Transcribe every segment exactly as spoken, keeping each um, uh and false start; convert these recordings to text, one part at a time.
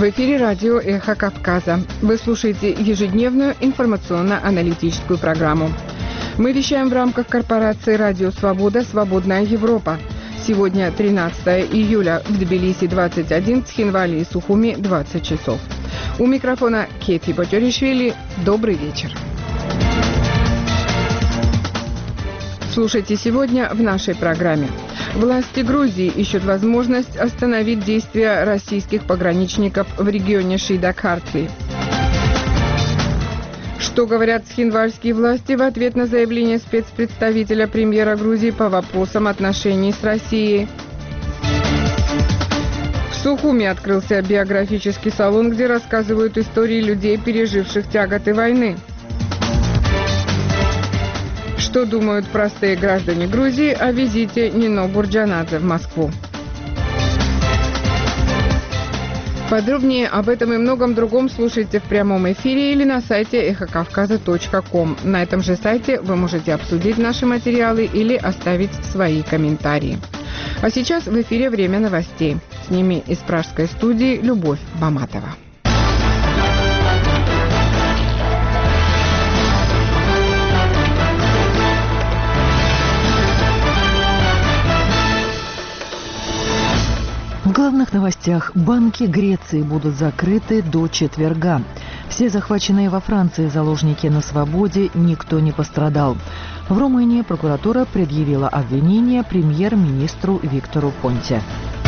В эфире радио «Эхо Кавказа». Вы слушаете ежедневную информационно-аналитическую программу. Мы вещаем в рамках корпорации «Радио Свобода. Свободная Европа». Сегодня тринадцатое июля, в Тбилиси двадцать один, в Цхинвале и Сухуми двадцать часов. У микрофона Кети Ботеришвили. Добрый вечер. Слушайте сегодня в нашей программе. Власти Грузии ищут возможность остановить действия российских пограничников в регионе Шида-Картли. Что говорят цхинвальские власти в ответ на заявление спецпредставителя премьера Грузии по вопросам отношений с Россией? В Сухуми открылся биографический салон, где рассказывают истории людей, переживших тяготы войны. Что думают простые граждане Грузии о визите Нино Бурджанадзе в Москву? Подробнее об этом и многом другом слушайте в прямом эфире или на сайте эхо кавказа точка ком. На этом же сайте вы можете обсудить наши материалы или оставить свои комментарии. А сейчас в эфире время новостей. С ними из пражской студии Любовь Баматова. В главных новостях: банки Греции будут закрыты до четверга. Все захваченные во Франции заложники на свободе, никто не пострадал. В Румынии прокуратура предъявила обвинение премьер-министру Виктору Понте.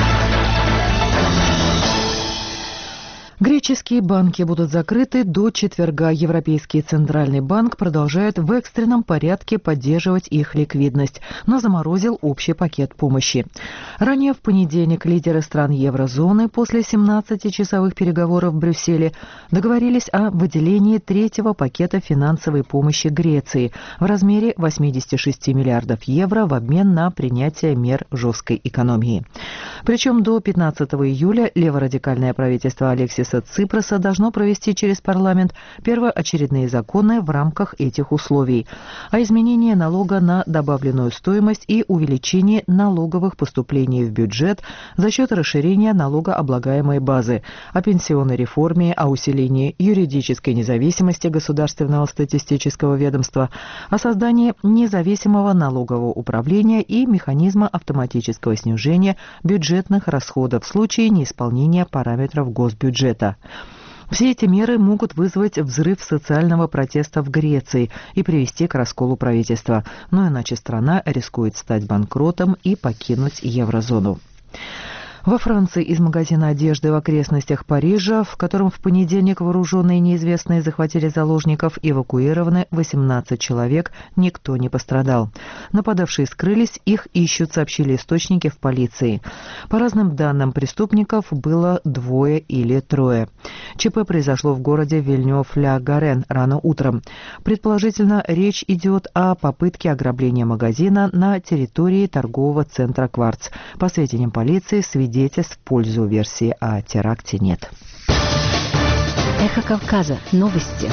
Греческие банки будут закрыты до четверга. Европейский центральный банк продолжает в экстренном порядке поддерживать их ликвидность, но заморозил общий пакет помощи. Ранее в понедельник лидеры стран еврозоны после семнадцатичасовых переговоров в Брюсселе договорились о выделении третьего пакета финансовой помощи Греции в размере восемьдесят шесть миллиардов евро в обмен на принятие мер жесткой экономии. Причем до пятнадцатого июля леворадикальное правительство Алексиса Ципроса должно провести через парламент первоочередные законы в рамках этих условий, а изменение налога на добавленную стоимость и увеличение налоговых поступлений в бюджет за счет расширения налогооблагаемой базы, о пенсионной реформе, о усилении юридической независимости Государственного статистического ведомства, о создании независимого налогового управления и механизма автоматического снижения бюджетных расходов в случае неисполнения параметров госбюджета. Все эти меры могут вызвать взрыв социального протеста в Греции и привести к расколу правительства, но иначе страна рискует стать банкротом и покинуть еврозону. Во Франции из магазина одежды в окрестностях Парижа, в котором в понедельник вооруженные неизвестные захватили заложников, эвакуированы восемнадцать человек, никто не пострадал. Нападавшие скрылись, их ищут, сообщили источники в полиции. По разным данным, преступников было двое или трое. ЧП произошло в городе Вильнёв-ля-Гарен рано утром. Предположительно, речь идет о попытке ограбления магазина на территории торгового центра «Кварц». По сведениям полиции, свидетельств в пользу версии о теракте нет. Эхо Кавказа. Новости.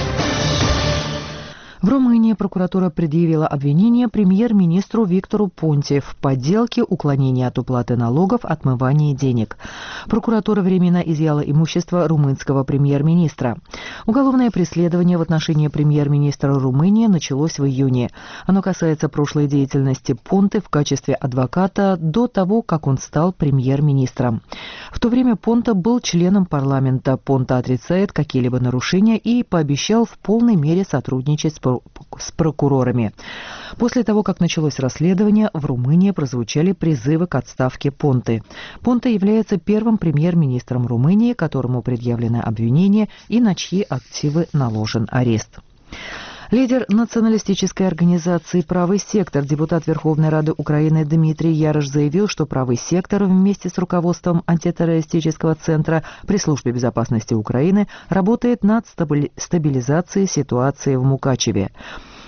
В Румынии прокуратура предъявила обвинение премьер-министру Виктору Понте в подделке, уклонении от уплаты налогов, отмывании денег. Прокуратура временно изъяла имущество румынского премьер-министра. Уголовное преследование в отношении премьер-министра Румынии началось в июне. Оно касается прошлой деятельности Понте в качестве адвоката до того, как он стал премьер-министром. В то время Понте был членом парламента. Понте отрицает какие-либо нарушения и пообещал в полной мере сотрудничать с с прокурорами. После того, как началось расследование, в Румынии прозвучали призывы к отставке Понте. Понте является первым премьер-министром Румынии, которому предъявлено обвинение и на чьи активы наложен арест. Лидер националистической организации «Правый сектор», депутат Верховной Рады Украины Дмитрий Ярош заявил, что «Правый сектор» вместе с руководством антитеррористического центра при Службе безопасности Украины работает над стабилизацией ситуации в Мукачеве.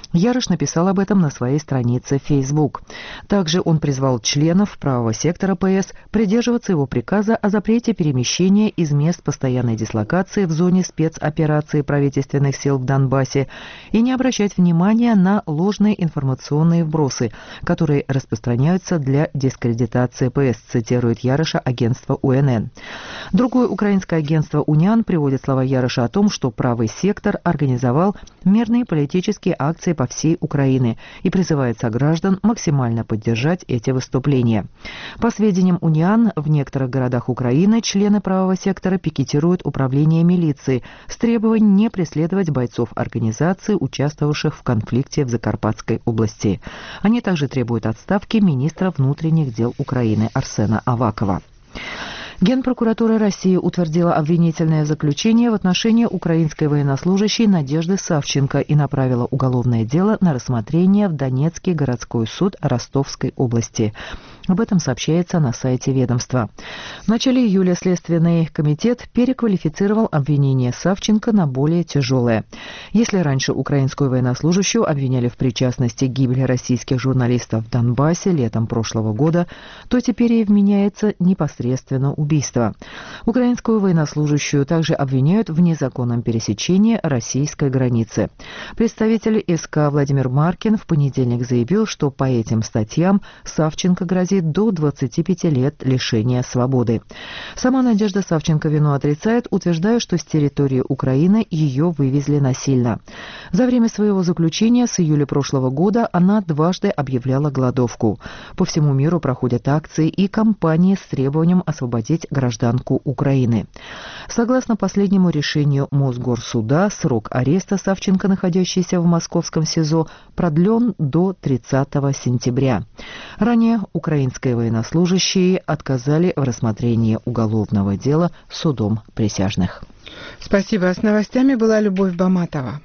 Ярош написал об этом на своей странице в Facebook. Также он призвал членов правого сектора ПС придерживаться его приказа о запрете перемещения из мест постоянной дислокации в зоне спецоперации правительственных сил в Донбассе и не обращать внимания на ложные информационные вбросы, которые распространяются для дискредитации ПС, цитирует Яроша агентство У Н Н. Другое украинское агентство Униан приводит слова Яроша о том, что правый сектор организовал мирные политические акции по всей Украине и призывает сограждан максимально поддержать эти выступления. По сведениям Униан, в некоторых городах Украины члены правого сектора пикетируют управление милиции с требованием не преследовать бойцов организации, участвовавших в конфликте в Закарпатской области. Они также требуют отставки министра внутренних дел Украины Арсена Авакова. Генпрокуратура России утвердила обвинительное заключение в отношении украинской военнослужащей Надежды Савченко и направила уголовное дело на рассмотрение в Донецкий городской суд Ростовской области. Об этом сообщается на сайте ведомства. В начале июля Следственный комитет переквалифицировал обвинение Савченко на более тяжелое. Если раньше украинскую военнослужащую обвиняли в причастности к гибели российских журналистов в Донбассе летом прошлого года, то теперь ей вменяется непосредственно убийство. Украинскую военнослужащую также обвиняют в незаконном пересечении российской границы. Представитель эс ка Владимир Маркин в понедельник заявил, что по этим статьям Савченко грозит до двадцати пяти лет лишения свободы. Сама Надежда Савченко вину отрицает, утверждая, что с территории Украины ее вывезли насильно. За время своего заключения с июля прошлого года она дважды объявляла голодовку. По всему миру проходят акции и кампании с требованием освободить гражданку Украины. Согласно последнему решению Мосгорсуда, срок ареста Савченко, находящейся в московском СИЗО, продлен до тридцатого сентября. Ранее украинские военнослужащие отказали в рассмотрении уголовного дела судом присяжных. Спасибо. С новостями была Любовь Баматова.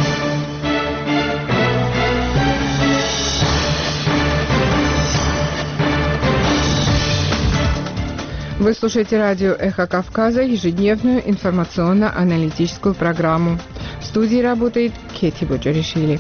Вы слушаете радио «Эхо Кавказа», ежедневную информационно-аналитическую программу. В студии работает Кети Боджаришвили.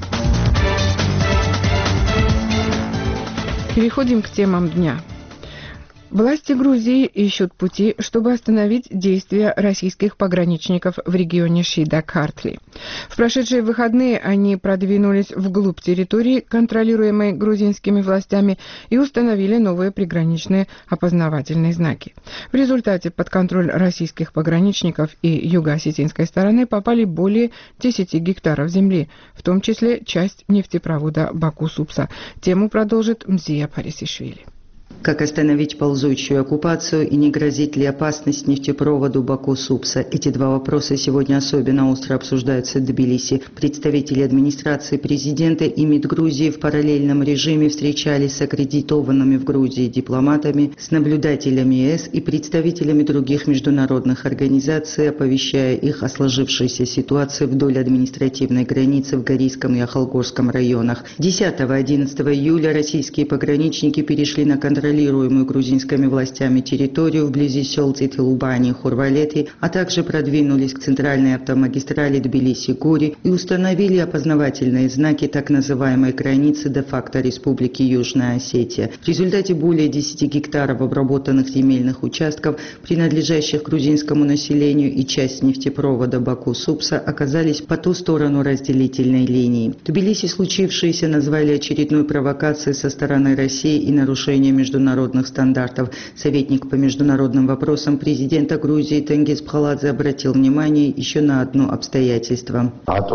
Переходим к темам дня. Власти Грузии ищут пути, чтобы остановить действия российских пограничников в регионе Шида-Картли. В прошедшие выходные они продвинулись вглубь территории, контролируемой грузинскими властями, и установили новые приграничные опознавательные знаки. В результате под контроль российских пограничников и юго-осетинской стороны попали более десяти гектаров земли, в том числе часть нефтепровода Баку-Супса. Тему продолжит Мзия Парисишвили. Как остановить ползучую оккупацию и не грозит ли опасность нефтепроводу Баку-Супса? Эти два вопроса сегодня особенно остро обсуждаются в Тбилиси. Представители администрации президента и МИД Грузии в параллельном режиме встречались с аккредитованными в Грузии дипломатами, с наблюдателями ЕС и представителями других международных организаций, оповещая их о сложившейся ситуации вдоль административной границы в Горийском и Ахалгорском районах. десятого-одиннадцатого июля российские пограничники перешли на контроль контролируемую грузинскими властями территорию вблизи сел Цитилубани и Хурвалеты, а также продвинулись к центральной автомагистрали Тбилиси-Гури и установили опознавательные знаки так называемой границы де-факто Республики Южная Осетия. В результате более десяти гектаров обработанных земельных участков, принадлежащих грузинскому населению, и часть нефтепровода Баку-Супса оказались по ту сторону разделительной линии. В Тбилиси случившееся назвали очередной провокацией со стороны России и нарушением международных стандартов. Советник по международным вопросам президента Грузии Тенгиз Пхаладзе обратил внимание еще на одно обстоятельство.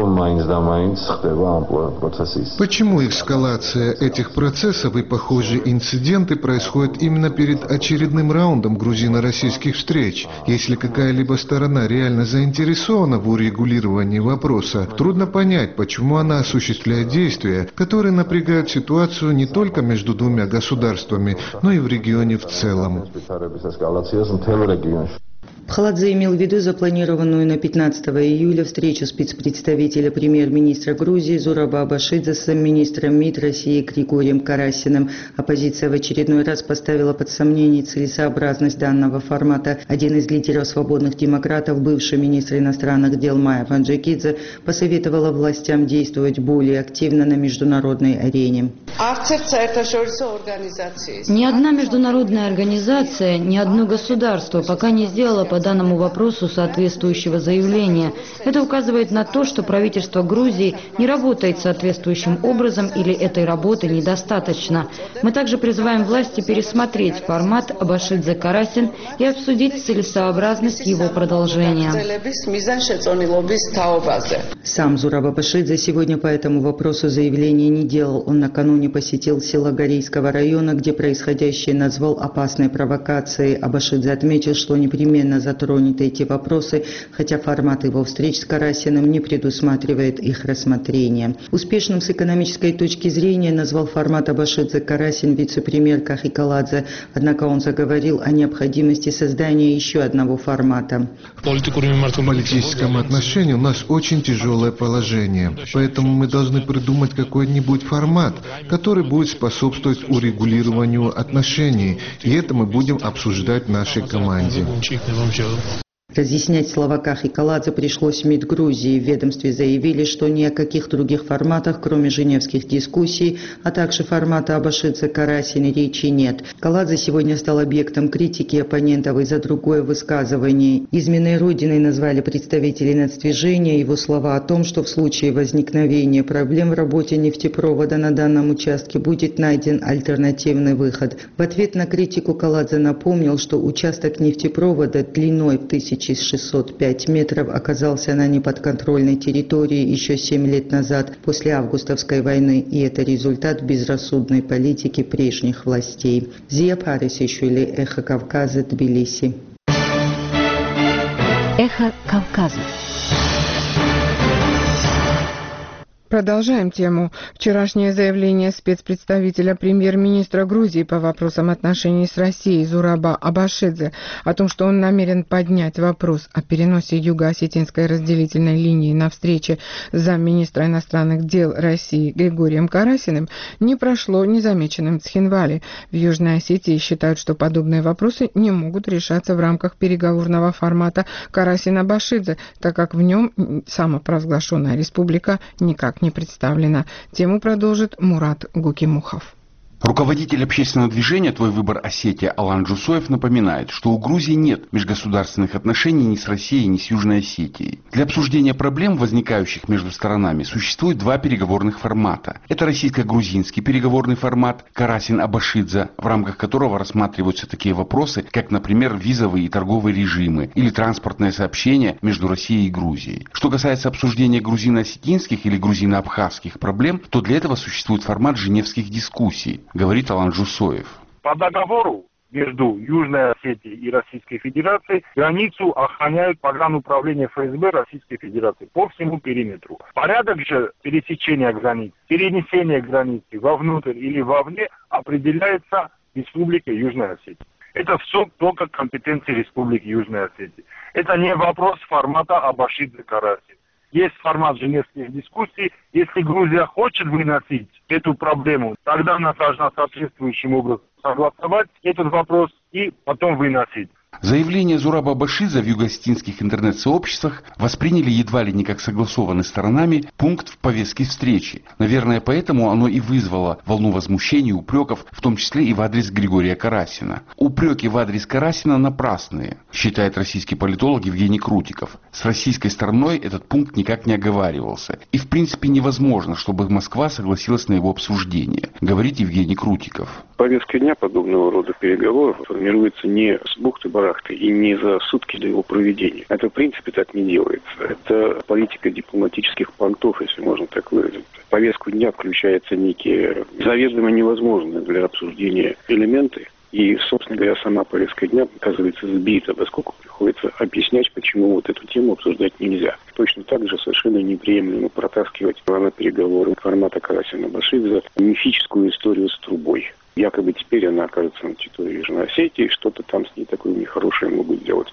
Почему эскалация этих процессов и похожие инциденты происходят именно перед очередным раундом грузино-российских встреч? Если какая-либо сторона реально заинтересована в урегулировании вопроса, трудно понять, почему она осуществляет действия, которые напрягают ситуацию не только между двумя государствами, но и в регионе в целом. Пхаладзе имел в виду запланированную на пятнадцатого июля встречу спецпредставителя премьер-министра Грузии Зураба Абашидзе с министром МИД России Григорием Карасиным. Оппозиция в очередной раз поставила под сомнение целесообразность данного формата. Один из лидеров свободных демократов, бывший министр иностранных дел Майя Ванджикидзе, посоветовала властям действовать более активно на международной арене. Ни одна международная организация, ни одно государство пока не сделало по данному вопросу соответствующего заявления. Это указывает на то, что правительство Грузии не работает соответствующим образом или этой работы недостаточно. Мы также призываем власти пересмотреть формат Абашидзе-Карасин и обсудить целесообразность его продолжения. Сам Зураб Абашидзе сегодня по этому вопросу заявления не делал. Он накануне посетил село Горейского района, где происходящее назвал опасной провокацией. Абашидзе отметил, что непременно затронет эти вопросы, хотя формат его встреч с Карасиным не предусматривает их рассмотрение. Успешным с экономической точки зрения назвал формат Абашидзе-Карасин вице-премьер Кахикаладзе, однако он заговорил о необходимости создания еще одного формата. В политическом отношении у нас очень тяжелое положение, поэтому мы должны придумать какой-нибудь формат, который будет способствовать урегулированию отношений, и это мы будем обсуждать в нашей команде. Разъяснять слова Кахикаладзе пришлось МИД Грузии. В ведомстве заявили, что ни о каких других форматах, кроме женевских дискуссий, а также формата Абашидзе-Карасин, речи нет. Каладзе сегодня стал объектом критики оппонентов из-за другое высказывание. Изменой Родиной назвали представителей нацдвижения. Его слова о том, что в случае возникновения проблем в работе нефтепровода на данном участке будет найден альтернативный выход. В ответ на критику Каладзе напомнил, что участок нефтепровода длиной в тысячу шестьсот пять метров оказался на неподконтрольной территории еще семь лет назад, после августовской войны, и это результат безрассудной политики прежних властей. Зия Парисишвили, Эхо Кавказа, Тбилиси. Эхо Кавказа. Продолжаем тему. Вчерашнее заявление спецпредставителя премьер-министра Грузии по вопросам отношений с Россией Зураба Абашидзе о том, что он намерен поднять вопрос о переносе юго-осетинской разделительной линии на встрече с замминистра иностранных дел России Григорием Карасиным, не прошло незамеченным в Цхинвале. В Южной Осетии считают, что подобные вопросы не могут решаться в рамках переговорного формата Карасин-Абашидзе, так как в нем самопровозглашенная республика никак не представлена. Тему продолжит Мурат Гукимухов. Руководитель общественного движения «Твой выбор Осетия» Алан Джусоев напоминает, что у Грузии нет межгосударственных отношений ни с Россией, ни с Южной Осетией. Для обсуждения проблем, возникающих между сторонами, существует два переговорных формата. Это российско-грузинский переговорный формат Карасин-Абашидзе, в рамках которого рассматриваются такие вопросы, как, например, визовые и торговые режимы или транспортное сообщение между Россией и Грузией. Что касается обсуждения грузино-осетинских или грузино-абхазских проблем, то для этого существует формат женевских дискуссий, говорит Алан Джусоев. По договору между Южной Осетией и Российской Федерацией границу охраняют погрануправление эф эс бэ Российской Федерации по всему периметру. Порядок же пересечения границ, перенесения границы вовнутрь или вовне определяется Республикой Южной Осетии. Это все только компетенции Республики Южной Осетии. Это не вопрос формата Абашидзе-Карасин. Есть формат женевских дискуссий. Если Грузия хочет выносить эту проблему, тогда она должна соответствующим образом согласовать этот вопрос и потом выносить. Заявление Зураба Абашидзе в юго-осетинских интернет-сообществах восприняли едва ли не как согласованный сторонами пункт в повестке встречи. Наверное, поэтому оно и вызвало волну возмущений и упреков, в том числе и в адрес Григория Карасина. Упреки в адрес Карасина напрасные, считает российский политолог Евгений Крутиков. С российской стороной этот пункт никак не оговаривался. И в принципе невозможно, чтобы Москва согласилась на его обсуждение, говорит Евгений Крутиков. Повестка дня подобного рода переговоров формируется не с бухты-барахты и не за сутки до его проведения. Это в принципе так не делается. Это политика дипломатических понтов, если можно так выразиться. В повестку дня включаются некие заведомо невозможные для обсуждения элементы. И, собственно говоря, сама повестка дня оказывается сбита, поскольку приходится объяснять, почему вот эту тему обсуждать нельзя. Точно так же совершенно неприемлемо протаскивать на переговоры формата Карасина-Абашидзе мифическую историю с трубой. Якобы теперь она окажется на территории Южной Осетии, что-то там с ней такое нехорошее могут сделать.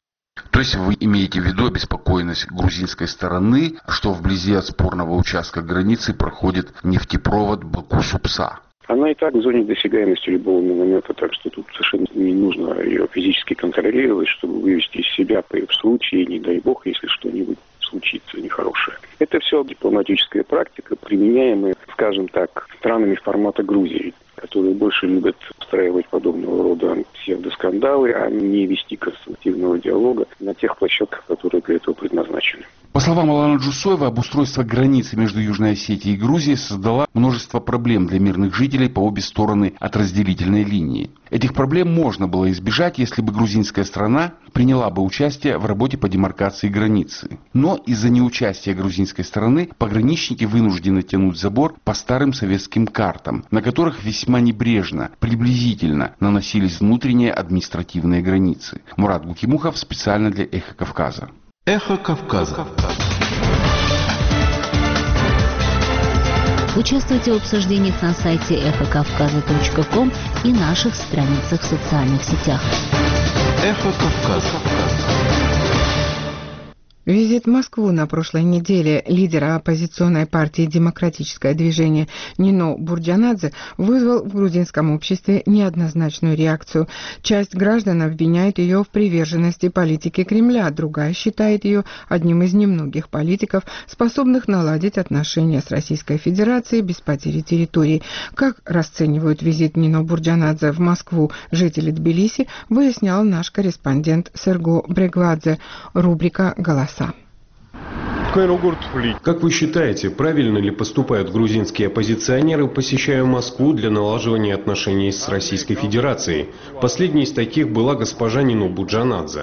То есть вы имеете в виду обеспокоенность грузинской стороны, что вблизи от спорного участка границы проходит нефтепровод Баку-Супса? Она и так в зоне досягаемости любого миномета, так что тут совершенно не нужно ее физически контролировать, чтобы вывести из себя в случае, не дай бог, если что-нибудь случится нехорошее. Это все дипломатическая практика, применяемая, скажем так, странами формата Грузии, которые больше любят устраивать подобного рода псевдоскандалы, а не вести конструктивного диалога на тех площадках, которые для этого предназначены. По словам Алана Джусоева, обустройство границы между Южной Осетией и Грузией создало множество проблем для мирных жителей по обе стороны от разделительной линии. Этих проблем можно было избежать, если бы грузинская страна приняла бы участие в работе по демаркации границы. Но из-за неучастия грузинской стороны пограничники вынуждены тянуть забор по старым советским картам, на которых весьма небрежно, приблизительно наносились внутренние административные границы. Мурат Гукимухов специально для «Эхо Кавказа». Эхо Кавказа. Участвуйте в обсуждениях на сайте эхо кавказа точка ком и наших страницах в социальных сетях. Эхо Кавказа. Визит в Москву на прошлой неделе лидера оппозиционной партии «Демократическое движение» Нино Бурджанадзе вызвал в грузинском обществе неоднозначную реакцию. Часть граждан обвиняет ее в приверженности политике Кремля, другая считает ее одним из немногих политиков, способных наладить отношения с Российской Федерацией без потери территорий. Как расценивают визит Нино Бурджанадзе в Москву жители Тбилиси, выяснял наш корреспондент Серго Брегладзе. Рубрика «Голоса». Как вы считаете, правильно ли поступают грузинские оппозиционеры, посещая Москву для налаживания отношений с Российской Федерацией? Последней из таких была госпожа Нино Бурджанадзе.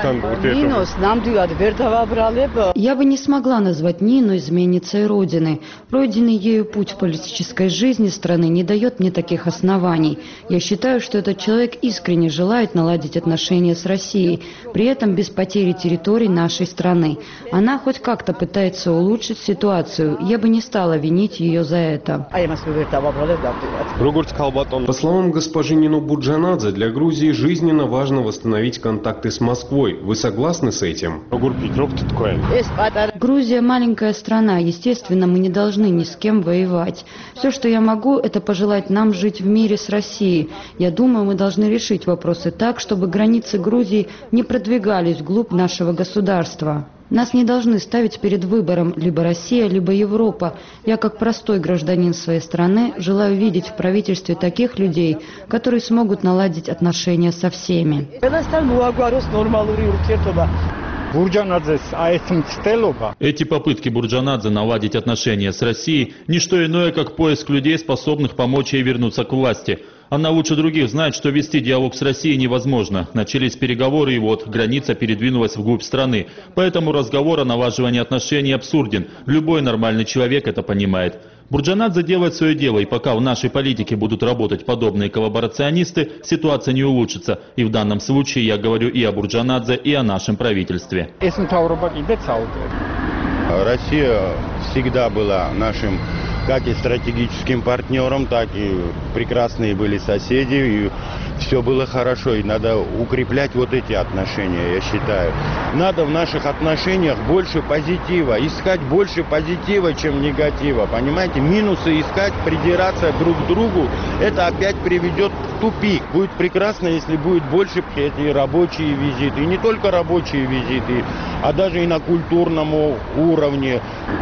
Я бы не смогла назвать Нину изменницей Родины. Пройденный ею путь в политической жизни страны не дает мне таких оснований. Я считаю, что этот человек искренне желает наладить отношения с Россией, при этом без потери территорий нашей страны. Она хоть как-то пытается улучшить ситуацию. Я бы не стала винить ее за это. По словам госпожи Нино Бурджанадзе, для Грузии жизненно важно восстановить контакты с Москвой. Вы согласны с этим? Грузия маленькая страна. Естественно, мы не должны ни с кем воевать. Все, что я могу, это пожелать нам жить в мире с Россией. Я думаю, мы должны решить вопросы так, чтобы границы Грузии не продвигались вглубь нашего государства. Нас не должны ставить перед выбором либо Россия, либо Европа. Я, как простой гражданин своей страны, желаю видеть в правительстве таких людей, которые смогут наладить отношения со всеми. Эти попытки Бурджанадзе наладить отношения с Россией – не что иное, как поиск людей, способных помочь ей вернуться к власти. Она лучше других знает, что вести диалог с Россией невозможно. Начались переговоры, и вот граница передвинулась вглубь страны. Поэтому разговор о налаживании отношений абсурден. Любой нормальный человек это понимает. Бурджанадзе делает свое дело, и пока в нашей политике будут работать подобные коллаборационисты, ситуация не улучшится. И в данном случае я говорю и о Бурджанадзе, и о нашем правительстве. Россия всегда была нашим как и стратегическим партнером, так и прекрасные были соседи, и все было хорошо, и надо укреплять вот эти отношения, я считаю. Надо в наших отношениях больше позитива, искать больше позитива, чем негатива, понимаете? Минусы искать, придираться друг к другу, это опять приведет в тупик. Будет прекрасно, если будет больше эти рабочие визиты, и не только рабочие визиты, а даже и на культурном уровне.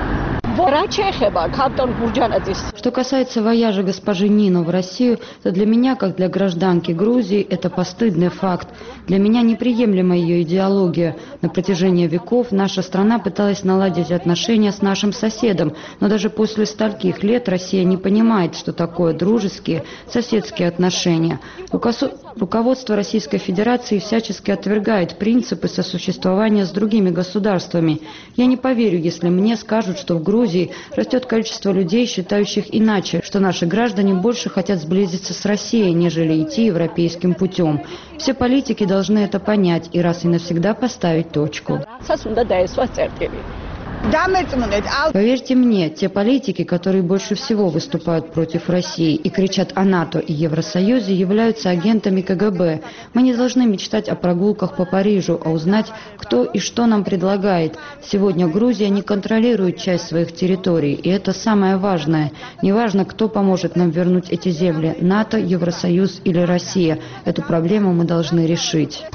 Что касается вояжа госпожи Нино в Россию, то для меня, как для гражданки Грузии, это постыдный факт. Для меня неприемлема ее идеология. На протяжении веков наша страна пыталась наладить отношения с нашим соседом, но даже после стольких лет Россия не понимает, что такое дружеские, соседские отношения. Руководство Российской Федерации всячески отвергает принципы сосуществования с другими государствами. Я не поверю, если мне скажут, что в Грузии растет количество людей, считающих иначе, что наши граждане больше хотят сблизиться с Россией, нежели идти европейским путем. Все политики должны это понять и раз и навсегда поставить точку. Поверьте мне, те политики, которые больше всего выступают против России и кричат о НАТО и Евросоюзе, являются агентами ка гэ бэ. Мы не должны мечтать о прогулках по Парижу, а узнать, кто и что нам предлагает. Сегодня Грузия не контролирует часть своих территорий, и это самое важное. Неважно, кто поможет нам вернуть эти земли – НАТО, Евросоюз или Россия. Эту проблему мы должны решить.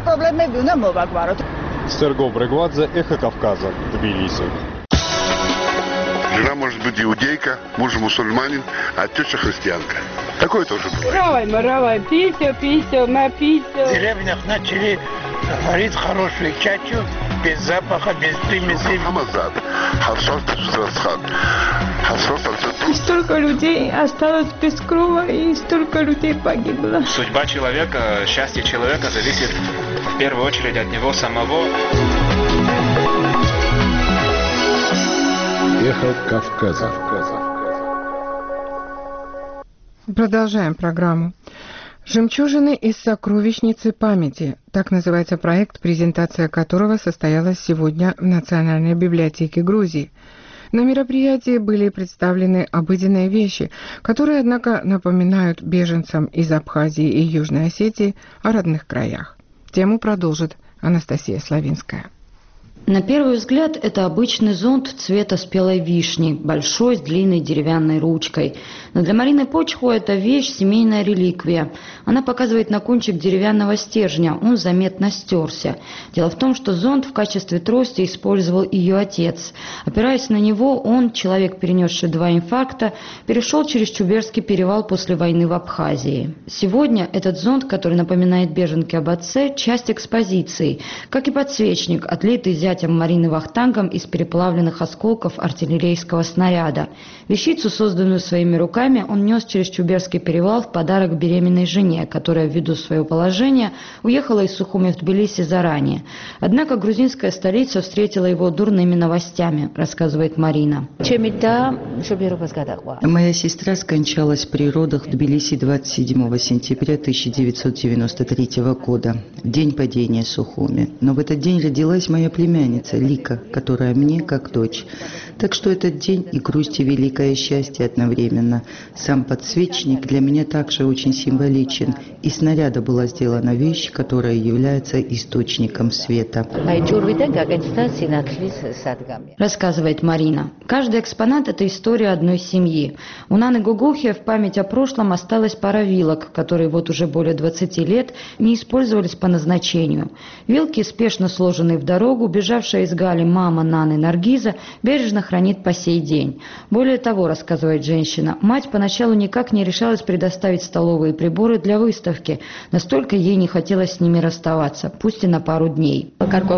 Сергей Брегвадзе, Эхо Кавказа, Тбилиси. Жена может быть иудейка, муж мусульманин, а теща христианка. Такое тоже бывает. Равай, маравай, писю, писю, на писю. В деревнях начали варить хорошую чачу, без запаха, без примесей. И столько людей осталось без крова, и столько людей погибло. Судьба человека, счастье человека зависит в первую очередь от него самого. Эхо Кавказа. Продолжаем программу. «Жемчужины из сокровищницы памяти» – так называется проект, презентация которого состоялась сегодня в Национальной библиотеке Грузии. На мероприятии были представлены обыденные вещи, которые, однако, напоминают беженцам из Абхазии и Южной Осетии о родных краях. Тему продолжит Анастасия Славинская. На первый взгляд, это обычный зонт цвета спелой вишни, большой, с длинной деревянной ручкой. Но для Марины Почху это вещь, семейная реликвия. Она показывает на кончик деревянного стержня, он заметно стерся. Дело в том, что зонт в качестве трости использовал ее отец. Опираясь на него, он, человек, перенесший два инфаркта, перешел через Чуберский перевал после войны в Абхазии. Сегодня этот зонт, который напоминает беженке об отце, часть экспозиции, как и подсвечник, отлитый зятем Марины Вахтангом из переплавленных осколков артиллерийского снаряда. Вещицу, созданную своими руками, он нес через Чуберский перевал в подарок беременной жене, которая, ввиду своего положения, уехала из Сухуми в Тбилиси заранее. Однако грузинская столица встретила его дурными новостями, рассказывает Марина. Моя сестра скончалась при родах в Тбилиси двадцать седьмого сентября тысяча девятьсот девяносто третьего года, в день падения Сухуми. Но в этот день родилась моя племянница Лика, которая мне как дочь. Так что этот день и грусть, и великое счастье одновременно. Сам подсвечник для меня также очень символичен. Из снаряда была сделана вещь, которая является источником света. Рассказывает Марина. Каждый экспонат – это история одной семьи. У Наны Гугухи в память о прошлом осталась пара вилок, которые вот уже более двадцати лет не использовались по назначению. Вилки, спешно сложенные в дорогу, бежавшая из Гали мама Наны Наргиза бережно хранит по сей день. Более того, рассказывает женщина, мать поначалу никак не решалась предоставить столовые приборы для выставки. Настолько ей не хотелось с ними расставаться, пусть и на пару дней.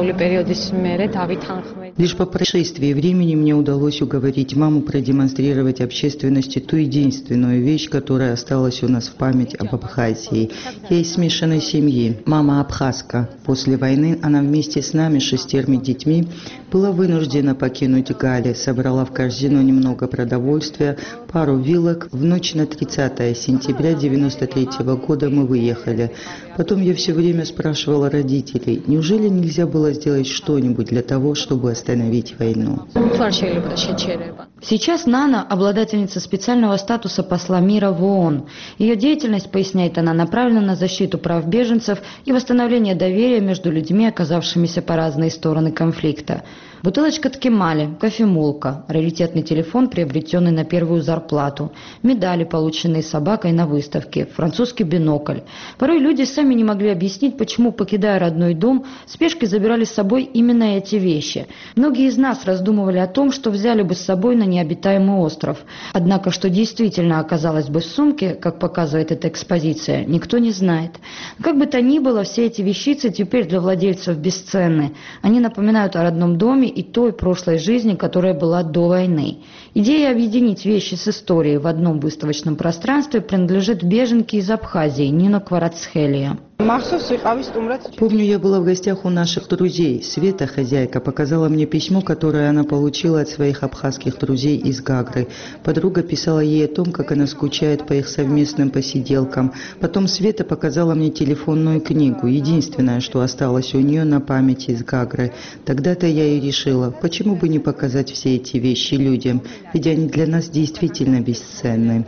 Лишь по прошествии времени мне удалось уговорить маму продемонстрировать общественности ту единственную вещь, которая осталась у нас в память об Абхазии. Я из смешанной семьи. Мама абхазка. После войны она вместе с нами, шестерми детьми, была вынуждена покинуть Гали, собрала в корзину немного продовольствия, пару вилок. В ночь на тридцатое сентября девяносто третьего года мы выехали. Потом я все время спрашивала родителей, неужели нельзя было сделать что-нибудь для того, чтобы остановить войну? Сейчас Нана – обладательница специального статуса посла мира в ООН. Ее деятельность, поясняет она, направлена на защиту прав беженцев и восстановление доверия между людьми, оказавшимися по разные стороны конфликта. Бутылочка ткемали, кофемолка, раритетный телефон, приобретенный на первую зарплату, медали, полученные собакой на выставке, французский бинокль. Порой люди сами не могли объяснить, почему, покидая родной дом, спешкой забирали с собой именно эти вещи. Многие из нас раздумывали о том, что взяли бы с собой на необитаемый остров. Однако, что действительно оказалось бы в сумке, как показывает эта экспозиция, никто не знает. Как бы то ни было, все эти вещицы теперь для владельцев бесценны. Они напоминают о родном доме и той прошлой жизни, которая была до войны. Идея объединить вещи с историей в одном выставочном пространстве принадлежит беженке из Абхазии Нино Кварацхелия. Помню, я была в гостях у наших друзей. Света, хозяйка, показала мне письмо, которое она получила от своих абхазских друзей из Гагры. Подруга писала ей о том, как она скучает по их совместным посиделкам. Потом Света показала мне телефонную книгу, единственное, что осталось у нее на памяти из Гагры. Тогда-то я и решила, почему бы не показать все эти вещи людям, ведь они для нас действительно бесценны.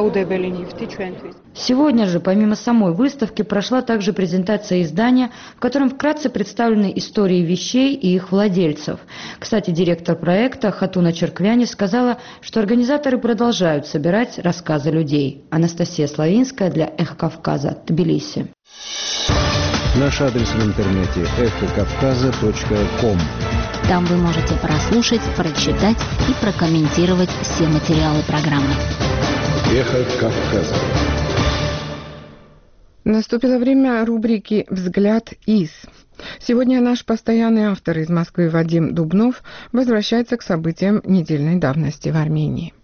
Сегодня же, помимо самой выставки, прошла также презентация издания, в котором вкратце представлены истории вещей и их владельцев. Кстати, директор проекта Хатуна Черквяни сказала, что организаторы продолжают собирать рассказы людей. Анастасия Славинская для «Эхо Кавказа», Тбилиси. Наш адрес в интернете эхо кавказа точка ком. Там вы можете прослушать, прочитать и прокомментировать все материалы программы. Эхо Кавказа. Наступило время рубрики «Взгляд из». Сегодня наш постоянный автор из Москвы Вадим Дубнов возвращается к событиям недельной давности в Армении.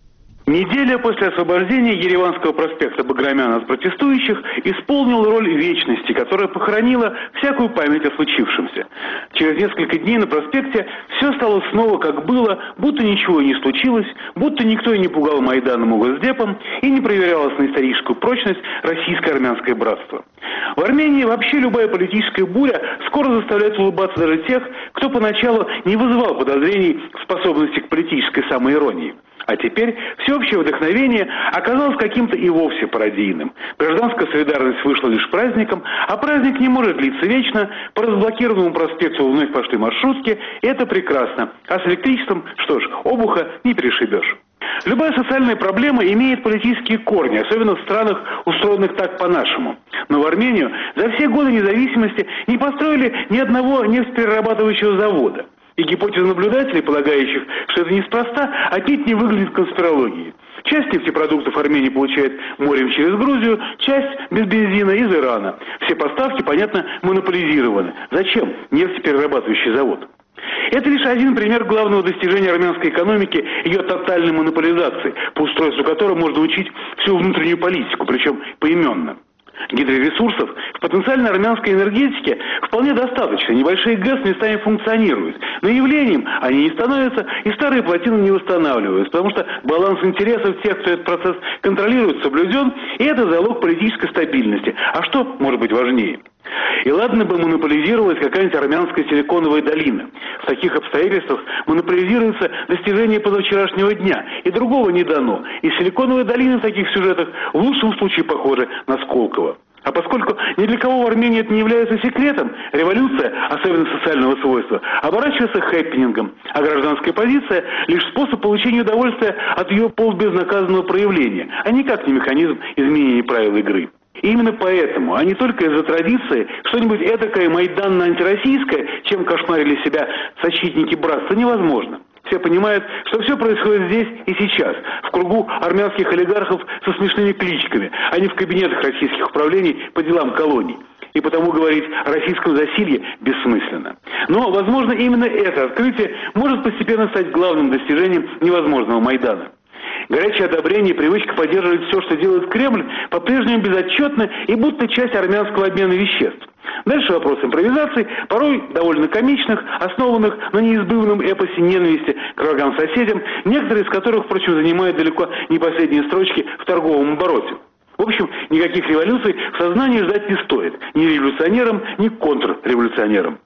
Неделя после освобождения Ереванского проспекта Баграмяна от протестующих исполнила роль вечности, которая похоронила всякую память о случившемся. Через несколько дней на проспекте все стало снова как было, будто ничего и не случилось, будто никто и не пугал Майданом и Госдепом и не проверялось на историческую прочность российско-армянское братство. В Армении вообще любая политическая буря скоро заставляет улыбаться даже тех, кто поначалу не вызывал подозрений в способности к политической самоиронии. А теперь всеобщее вдохновение оказалось каким-то и вовсе пародийным. Гражданская солидарность вышла лишь праздником, а праздник не может длиться вечно. По разблокированному проспекту вновь пошли маршрутки, и это прекрасно. А с электричеством, что ж, обуха не перешибешь. Любая социальная проблема имеет политические корни, особенно в странах, устроенных так по-нашему. Но в Армению за все годы независимости не построили ни одного нефтеперерабатывающего завода. И гипотеза наблюдателей, полагающих, что это неспроста, отнюдь не выглядит конспирологией. Часть нефтепродуктов Армения получает морем через Грузию, часть без бензина из Ирана. Все поставки, понятно, монополизированы. Зачем нефтеперерабатывающий завод? Это лишь один пример главного достижения армянской экономики, ее тотальной монополизации, по устройству которой можно учить всю внутреннюю политику, причем поименно. Гидроресурсов в потенциально армянской энергетике вполне достаточно. Небольшие ГЭС местами функционируют. Но явлением они не становятся, и старые плотины не восстанавливаются, потому что баланс интересов тех, кто этот процесс контролирует, соблюден, и это залог политической стабильности. А что может быть важнее? И ладно бы монополизировалась какая-нибудь армянская силиконовая долина. В таких обстоятельствах монополизируется достижение позавчерашнего дня, и другого не дано. И силиконовая долина в таких сюжетах в лучшем случае похожа на Сколково. А поскольку ни для кого в Армении это не является секретом, революция, особенно социального свойства, оборачивается хэппинингом, а гражданская позиция – лишь способ получения удовольствия от ее полбезнаказанного проявления, а никак не механизм изменения правил игры. И именно поэтому, а не только из-за традиции, что-нибудь этакое майданно-антироссийское, чем кошмарили себя защитники братства, невозможно. Все понимают, что все происходит здесь и сейчас, в кругу армянских олигархов со смешными кличками, а не в кабинетах российских управлений по делам колоний. И потому говорить о российском засилье бессмысленно. Но, возможно, именно это открытие может постепенно стать главным достижением невозможного Майдана. Горячее одобрение и привычка поддерживать все, что делает Кремль, по-прежнему безотчетно и будто часть армянского обмена веществ. Дальше вопрос импровизаций, порой довольно комичных, основанных на неизбывном эпосе ненависти к врагам-соседям, некоторые из которых, впрочем, занимают далеко не последние строчки в торговом обороте. В общем, никаких революций в сознании ждать не стоит. Ни революционерам, ни контрреволюционерам.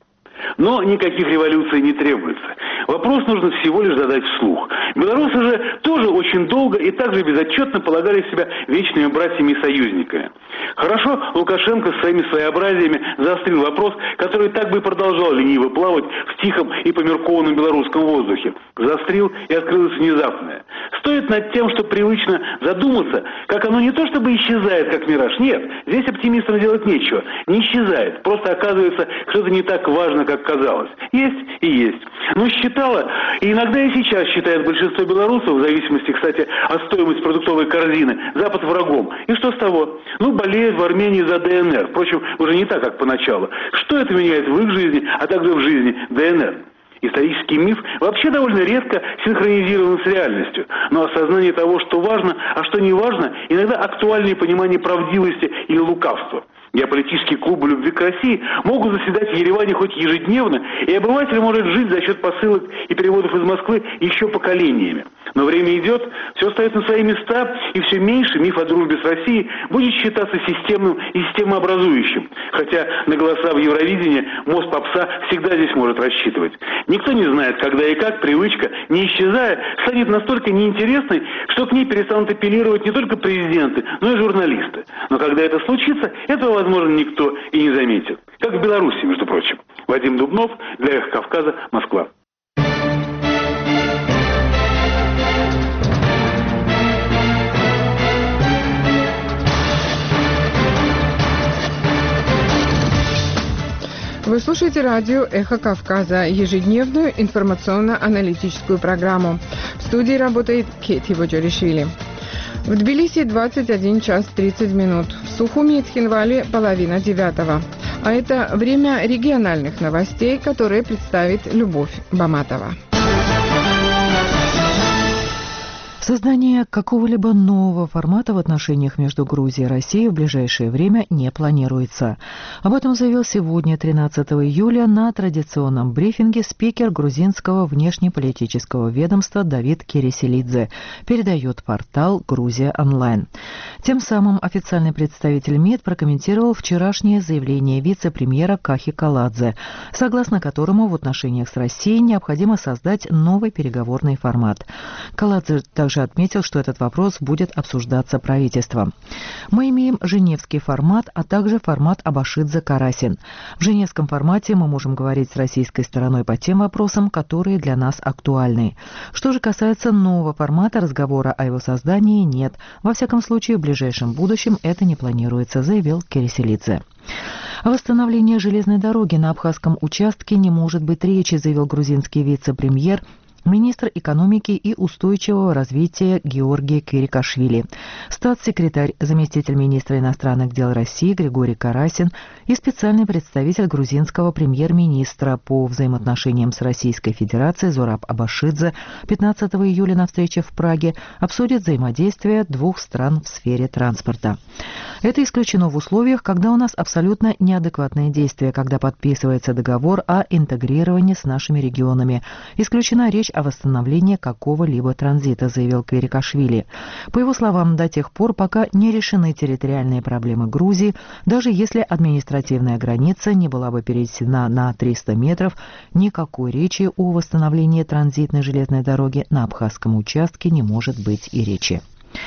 Но никаких революций не требуется. Вопрос нужно всего лишь задать вслух. Белорусы же тоже очень долго и также безотчетно полагали себя вечными братьями и союзниками. Хорошо, Лукашенко с своими своеобразиями заострил вопрос, который так бы и продолжал лениво плавать в тихом и померкованном белорусском воздухе. Заострил и открылось внезапное. Стоит над тем, что привычно задуматься, как оно не то чтобы исчезает, как мираж. Нет, здесь оптимистам делать нечего. Не исчезает. Просто оказывается, что это не так важно, как казалось. Есть и есть. Но считала, и иногда и сейчас считает большинство белорусов, в зависимости, кстати, от стоимости продуктовой корзины, Запад врагом. И что с того? Ну, болеют в Армении за ДНР. Впрочем, уже не так, как поначалу. Что это меняет в их жизни, а также в жизни ДНР? Исторический миф вообще довольно редко синхронизирован с реальностью. Но осознание того, что важно, а что не важно, иногда актуальнее понимание правдивости или лукавства. Геополитические клубы любви к России могут заседать в Ереване хоть ежедневно, и обыватель может жить за счет посылок и переводов из Москвы еще поколениями. Но время идет, все остается на свои места, и все меньше миф о дружбе с Россией будет считаться системным и системообразующим. Хотя на голоса в Евровидении мост попса всегда здесь может рассчитывать. Никто не знает, когда и как привычка, не исчезая, станет настолько неинтересной, что к ней перестанут апеллировать не только президенты, но и журналисты. Но когда это случится, этого, возможно, никто и не заметит. Как в Беларуси, между прочим. Вадим Дубнов, для «Эхо Кавказа», Москва. Вы слушаете радио «Эхо Кавказа», ежедневную информационно-аналитическую программу. В студии работает Кетти Боджаришвили. В Тбилиси двадцать один час тридцать минут. В Сухуми и Цхинвале половина девятого. А это время региональных новостей, которые представит Любовь Баматова. Создание какого-либо нового формата в отношениях между Грузией и Россией в ближайшее время не планируется. Об этом заявил сегодня, тринадцатого июля, на традиционном брифинге спикер грузинского внешнеполитического ведомства Давид Кереселидзе, передает портал «Грузия онлайн». Тем самым официальный представитель МИД прокомментировал вчерашнее заявление вице-премьера Кахи Каладзе, согласно которому в отношениях с Россией необходимо создать новый переговорный формат. Каладзе также отметил, что этот вопрос будет обсуждаться правительством. Мы имеем женевский формат, а также формат Абашидзе-Карасин. В женевском формате мы можем говорить с российской стороной по тем вопросам, которые для нас актуальны. Что же касается нового формата, разговора о его создании нет. Во всяком случае, в ближайшем будущем это не планируется, заявил Кереселидзе. О восстановлении железной дороги на абхазском участке не может быть речи, заявил грузинский вице-премьер, министр экономики и устойчивого развития Георгий Кирикашвили, статс-секретарь, заместитель министра иностранных дел России Григорий Карасин и специальный представитель грузинского премьер-министра по взаимоотношениям с Российской Федерацией Зураб Абашидзе пятнадцатого июля на встрече в Праге обсудят взаимодействие двух стран в сфере транспорта. Это исключено в условиях, когда у нас абсолютно неадекватные действия, когда подписывается договор о интегрировании с нашими регионами. Исключена речь о восстановлении какого-либо транзита, заявил Кирикашвили. По его словам, до тех пор, пока не решены территориальные проблемы Грузии, даже если административная граница не была бы перенесена на триста метров, никакой речи о восстановлении транзитной железной дороги на абхазском участке не может быть и речи.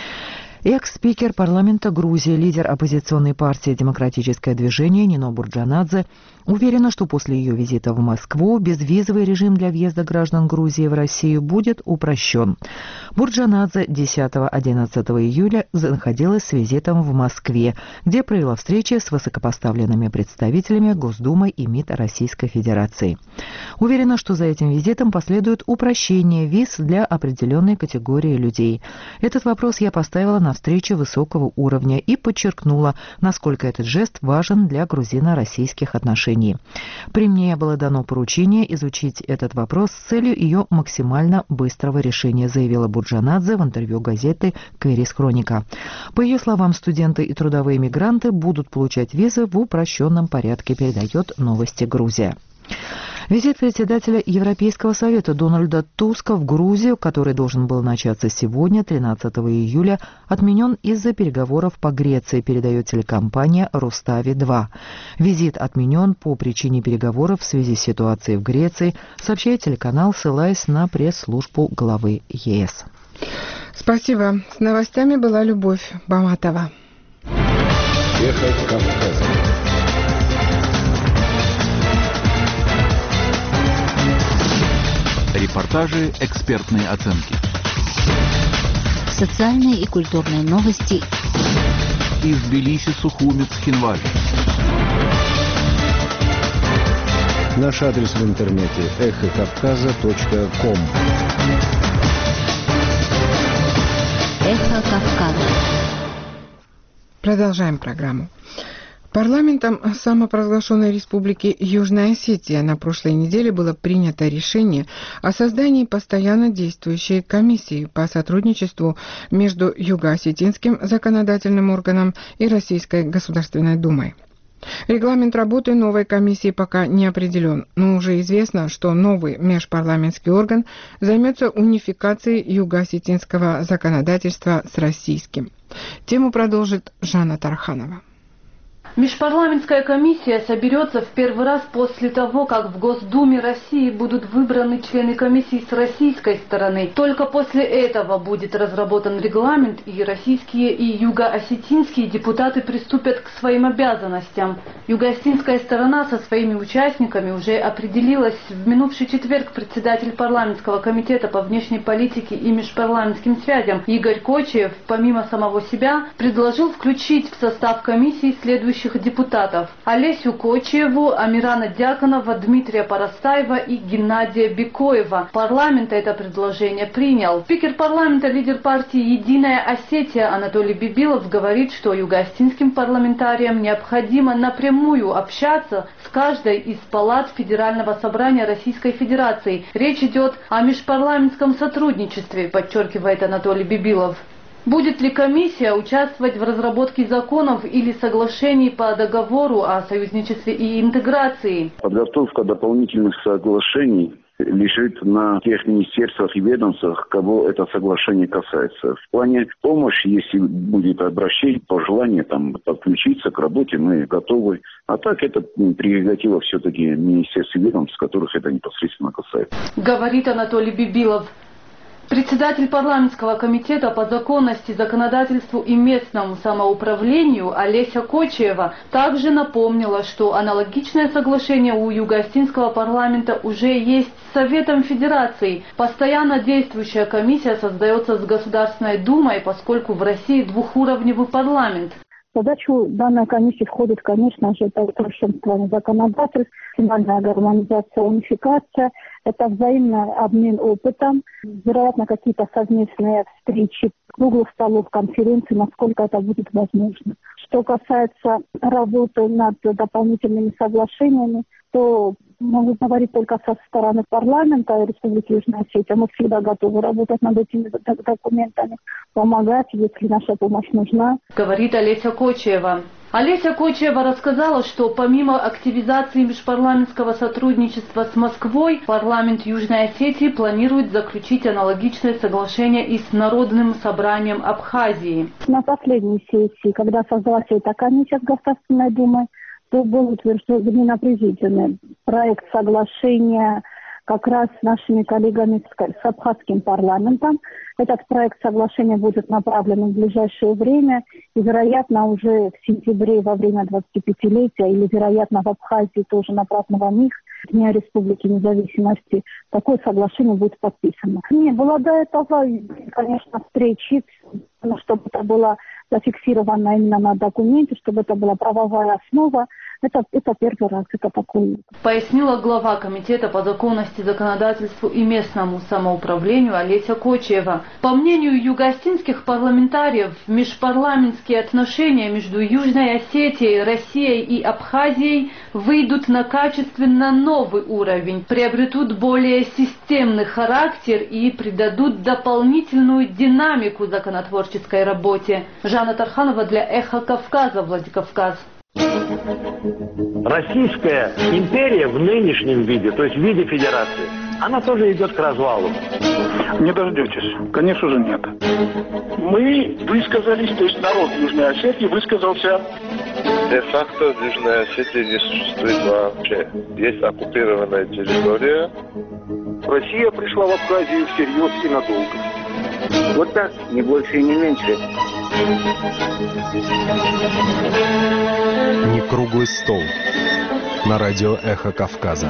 Экс-спикер парламента Грузии, лидер оппозиционной партии «Демократическое движение» Нино Бурджанадзе уверена, что после ее визита в Москву безвизовый режим для въезда граждан Грузии в Россию будет упрощен. Бурджанадзе десятого-одиннадцатого июля находилась с визитом в Москве, где провела встречи с высокопоставленными представителями Госдумы и МИД Российской Федерации. Уверена, что за этим визитом последует упрощение виз для определенной категории людей. Этот вопрос я поставила на встрече высокого уровня и подчеркнула, насколько этот жест важен для грузино-российских отношений. При мне было дано поручение изучить этот вопрос с целью ее максимально быстрого решения, заявила Бурджанадзе в интервью газеты «Кэрис Хроника». По ее словам, студенты и трудовые мигранты будут получать визы в упрощенном порядке, передает «Новости Грузия». Визит председателя Европейского совета Дональда Туска в Грузию, который должен был начаться сегодня, тринадцатого июля, отменен из-за переговоров по Греции, передает телекомпания Рустави два. Визит отменен по причине переговоров в связи с ситуацией в Греции, сообщает телеканал, ссылаясь на пресс-службу главы ЕС. Спасибо. С новостями была Любовь Баматова. Эхо Кавказа. Репортажи, экспертные оценки. Социальные и культурные новости. Из Тбилиси, Сухуми, Цхинвали. Наш адрес в интернете эхо кавказа точка ком. Эхо Кавказа. Продолжаем программу. Парламентом самопровозглашенной республики Южная Осетия на прошлой неделе было принято решение о создании постоянно действующей комиссии по сотрудничеству между Юго-Осетинским законодательным органом и Российской Государственной Думой. Регламент работы новой комиссии пока не определен, но уже известно, что новый межпарламентский орган займется унификацией юго-осетинского законодательства с российским. Тему продолжит Жанна Тарханова. Межпарламентская комиссия соберется в первый раз после того, как в Госдуме России будут выбраны члены комиссии с российской стороны. Только после этого будет разработан регламент, и российские и юго-осетинские депутаты приступят к своим обязанностям. Юго-осетинская сторона со своими участниками уже определилась. В минувший четверг председатель парламентского комитета по внешней политике и межпарламентским связям Игорь Кочиев, помимо самого себя, предложил включить в состав комиссии следующих депутатов: Олесю Кочиеву, Амирана Дьяконова, Дмитрия Парастаева и Геннадия Бекоева. Парламент это предложение принял. Спикер парламента, лидер партии «Единая Осетия» Анатолий Бибилов говорит, что юго-осетинским парламентариям необходимо напрямую общаться с каждой из палат Федерального собрания Российской Федерации. Речь идет о межпарламентском сотрудничестве, подчеркивает Анатолий Бибилов. Будет ли комиссия участвовать в разработке законов или соглашений по договору о союзничестве и интеграции? Подготовка дополнительных соглашений лежит на тех министерствах и ведомствах, кого это соглашение касается. В плане помощи, если будет обращение, пожелание там подключиться к работе, мы готовы. А так это прерогатива все-таки министерств и ведомств, которых это непосредственно касается. Говорит Анатолий Бибилов. Председатель парламентского комитета по законности, законодательству и местному самоуправлению Олеся Кочиева также напомнила, что аналогичное соглашение у юго-осетинского парламента уже есть с Советом Федерации. Постоянно действующая комиссия создается с Государственной Думой, поскольку в России двухуровневый парламент. В задачу данной комиссии входит, конечно же, это усовершенствование законодательств, финальная гармонизация, унификация, это взаимный обмен опытом, вероятно, какие-то совместные встречи, круглых столов, конференций, насколько это будет возможно. Что касается работы над дополнительными соглашениями, то могу говорить только со стороны парламента Республики Южная Осетия. Мы всегда готовы работать над этими документами, помогать, если наша помощь нужна. Говорит Олеся Кочиева. Олеся Кочиева рассказала, что помимо активизации межпарламентского сотрудничества с Москвой, парламент Южной Осетии планирует заключить аналогичное соглашение и с Народным собранием Абхазии. На последней сессии, когда создалась эта комиссия с Государственной Думой, то был утвержден определенный проект соглашения как раз с нашими коллегами с абхазским парламентом. Этот проект соглашения будет направлен в ближайшее время, и, вероятно, уже в сентябре во время двадцатипятилетия, или, вероятно, в Абхазии тоже на праздновании Дня Республики Независимости, такое соглашение будет подписано. Не было до этого, конечно, встречи, чтобы это было зафиксировано именно на документе, чтобы это была правовая основа. Это, это первый раз, это такое. Пояснила глава Комитета по законности, законодательству и местному самоуправлению Олеся Кочиева. По мнению юго-осетинских парламентариев, межпарламентские отношения между Южной Осетией, Россией и Абхазией выйдут на качественно новый уровень, приобретут более системный характер и придадут дополнительную динамику законотворческой работе. Жанна Тарханова для Эхо Кавказа, Владикавказ. Российская империя в нынешнем виде, то есть в виде федерации, она тоже идет к развалу. Не дождетесь. Конечно же нет. Мы высказались, то есть народ Южной Осетии высказался. Де-факто в Южной Осетии не существует вообще. Есть оккупированная территория. Россия пришла в Абхазию всерьез и надолго. Вот так, не больше и не меньше. Не круглый стол. На радио «Эхо Кавказа».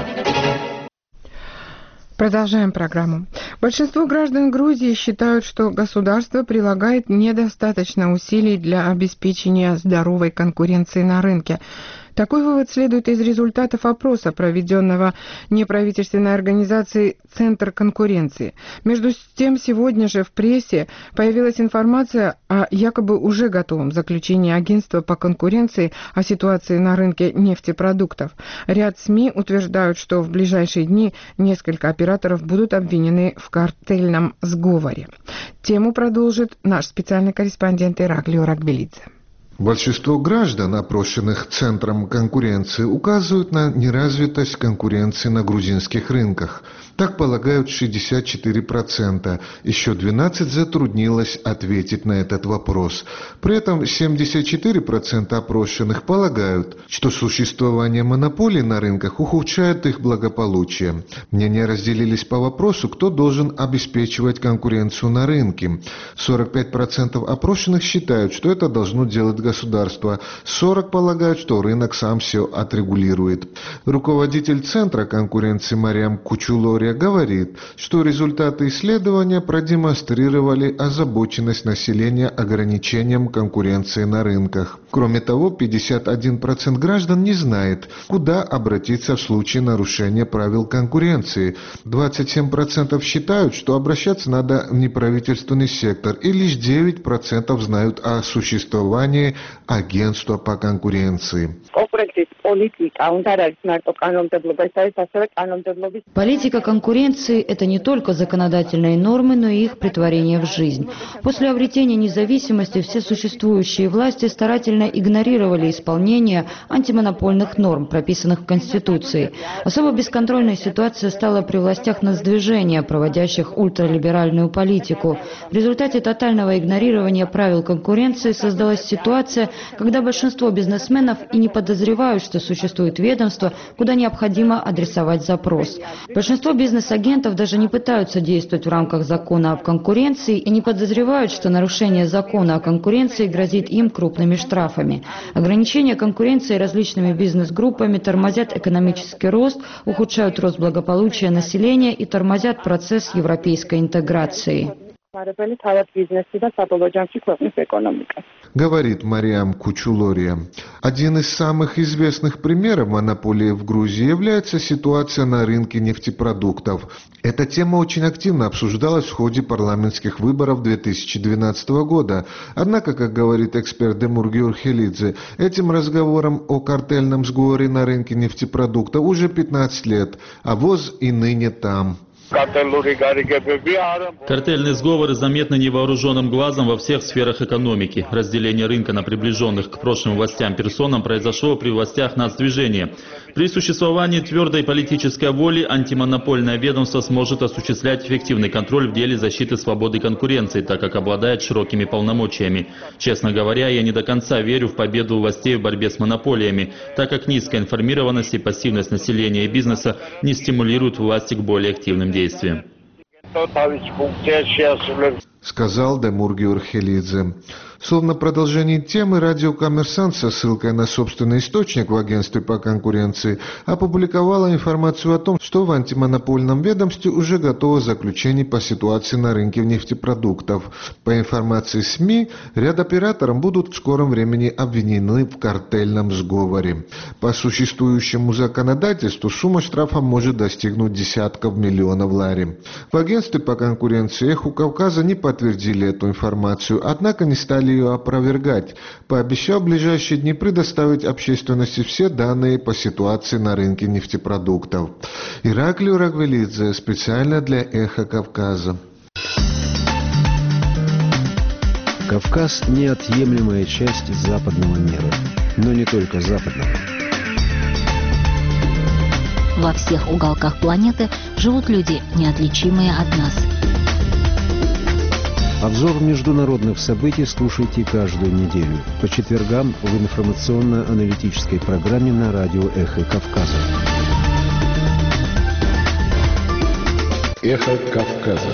Продолжаем программу. Большинство граждан Грузии считают, что государство прилагает недостаточно усилий для обеспечения здоровой конкуренции на рынке. Такой вывод следует из результатов опроса, проведенного неправительственной организацией «Центр конкуренции». Между тем, сегодня же в прессе появилась информация о якобы уже готовом заключении агентства по конкуренции о ситуации на рынке нефтепродуктов. Ряд СМИ утверждают, что в ближайшие дни несколько операторов будут обвинены в картельном сговоре. Тему продолжит наш специальный корреспондент Ираклио Ракбелидзе. Большинство граждан, опрошенных Центром конкуренции, указывают на неразвитость конкуренции на грузинских рынках. Так полагают шестьдесят четыре процента. Еще двенадцать процентов затруднилось ответить на этот вопрос. При этом семьдесят четыре процента опрошенных полагают, что существование монополий на рынках ухудшает их благополучие. Мнения разделились по вопросу, кто должен обеспечивать конкуренцию на рынке. сорок пять процентов опрошенных считают, что это должно делать государство. сорок процентов полагают, что рынок сам все отрегулирует. Руководитель Центра конкуренции Мариам Кучулория говорит, что результаты исследования продемонстрировали озабоченность населения ограничением конкуренции на рынках. Кроме того, пятьдесят один процент граждан не знает, куда обратиться в случае нарушения правил конкуренции. двадцать семь процентов считают, что обращаться надо в неправительственный сектор, и лишь девять процентов знают о существовании агентства по конкуренции. Политика конкуренции – это не только законодательные нормы, но и их претворение в жизнь. После обретения независимости все существующие власти старательно игнорировали исполнение антимонопольных норм, прописанных в Конституции. Особо бесконтрольной ситуацией стала при властях нацдвижения, проводящих ультралиберальную политику. В результате тотального игнорирования правил конкуренции создалась ситуация, когда большинство бизнесменов и не подозревают, что существует ведомство, куда необходимо адресовать запрос. Большинство бизнес-агентов даже не пытаются действовать в рамках закона о конкуренции и не подозревают, что нарушение закона о конкуренции грозит им крупными штрафами. Ограничения конкуренции различными бизнес-группами тормозят экономический рост, ухудшают рост благополучия населения и тормозят процесс европейской интеграции. Говорит Мариам Кучулория. Один из самых известных примеров монополии в Грузии является ситуация на рынке нефтепродуктов. Эта тема очень активно обсуждалась в ходе парламентских выборов две тысячи двенадцатого года. Однако, как говорит эксперт Демур Георхелидзе, этим разговором о картельном сговоре на рынке нефтепродуктов уже пятнадцать лет, а ВОЗ и ныне там. Картельные сговоры заметны невооруженным глазом во всех сферах экономики. Разделение рынка на приближенных к прошлым властям персонам произошло при властях нацдвижения. При существовании твердой политической воли антимонопольное ведомство сможет осуществлять эффективный контроль в деле защиты свободы конкуренции, так как обладает широкими полномочиями. Честно говоря, я не до конца верю в победу властей в борьбе с монополиями, так как низкая информированность и пассивность населения и бизнеса не стимулируют власти к более активным действиям. действия. Сказал Демур Георхелидзе. Словно продолжение темы, радио «Коммерсант» со ссылкой на собственный источник в агентстве по конкуренции опубликовала информацию о том, что в антимонопольном ведомстве уже готово заключение по ситуации на рынке нефтепродуктов. По информации СМИ, ряд операторов будут в скором времени обвинены в картельном сговоре. По существующему законодательству сумма штрафа может достигнуть десятков миллионов лари. В агентстве по конкуренции «Эхо Кавказа» не подтвердили эту информацию, однако не стали ее опровергать, пообещав в ближайшие дни предоставить общественности все данные по ситуации на рынке нефтепродуктов. Ираклий Рагвелидзе, специально для «Эхо Кавказа». Кавказ – неотъемлемая часть западного мира, но не только западного. Во всех уголках планеты живут люди, неотличимые от нас. Обзор международных событий слушайте каждую неделю по четвергам в информационно-аналитической программе на радио «Эхо Кавказа». «Эхо Кавказа».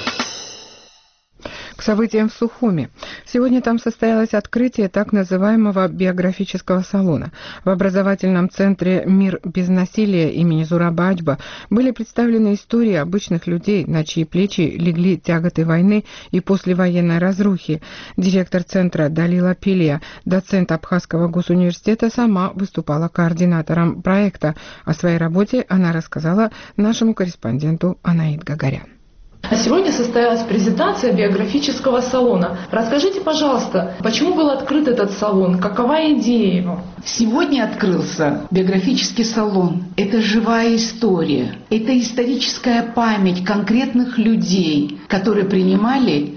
К событиям в Сухуми. Сегодня там состоялось открытие так называемого биографического салона. В образовательном центре «Мир без насилия» имени Зураба Ачба были представлены истории обычных людей, на чьи плечи легли тяготы войны и послевоенной разрухи. Директор центра Далила Пилия, доцент Абхазского госуниверситета, сама выступала координатором проекта. О своей работе она рассказала нашему корреспонденту Анаид Гагарян. А сегодня состоялась презентация биографического салона. Расскажите, пожалуйста, почему был открыт этот салон? Какова идея его? Сегодня открылся биографический салон. Это живая история. Это историческая память конкретных людей, которые принимали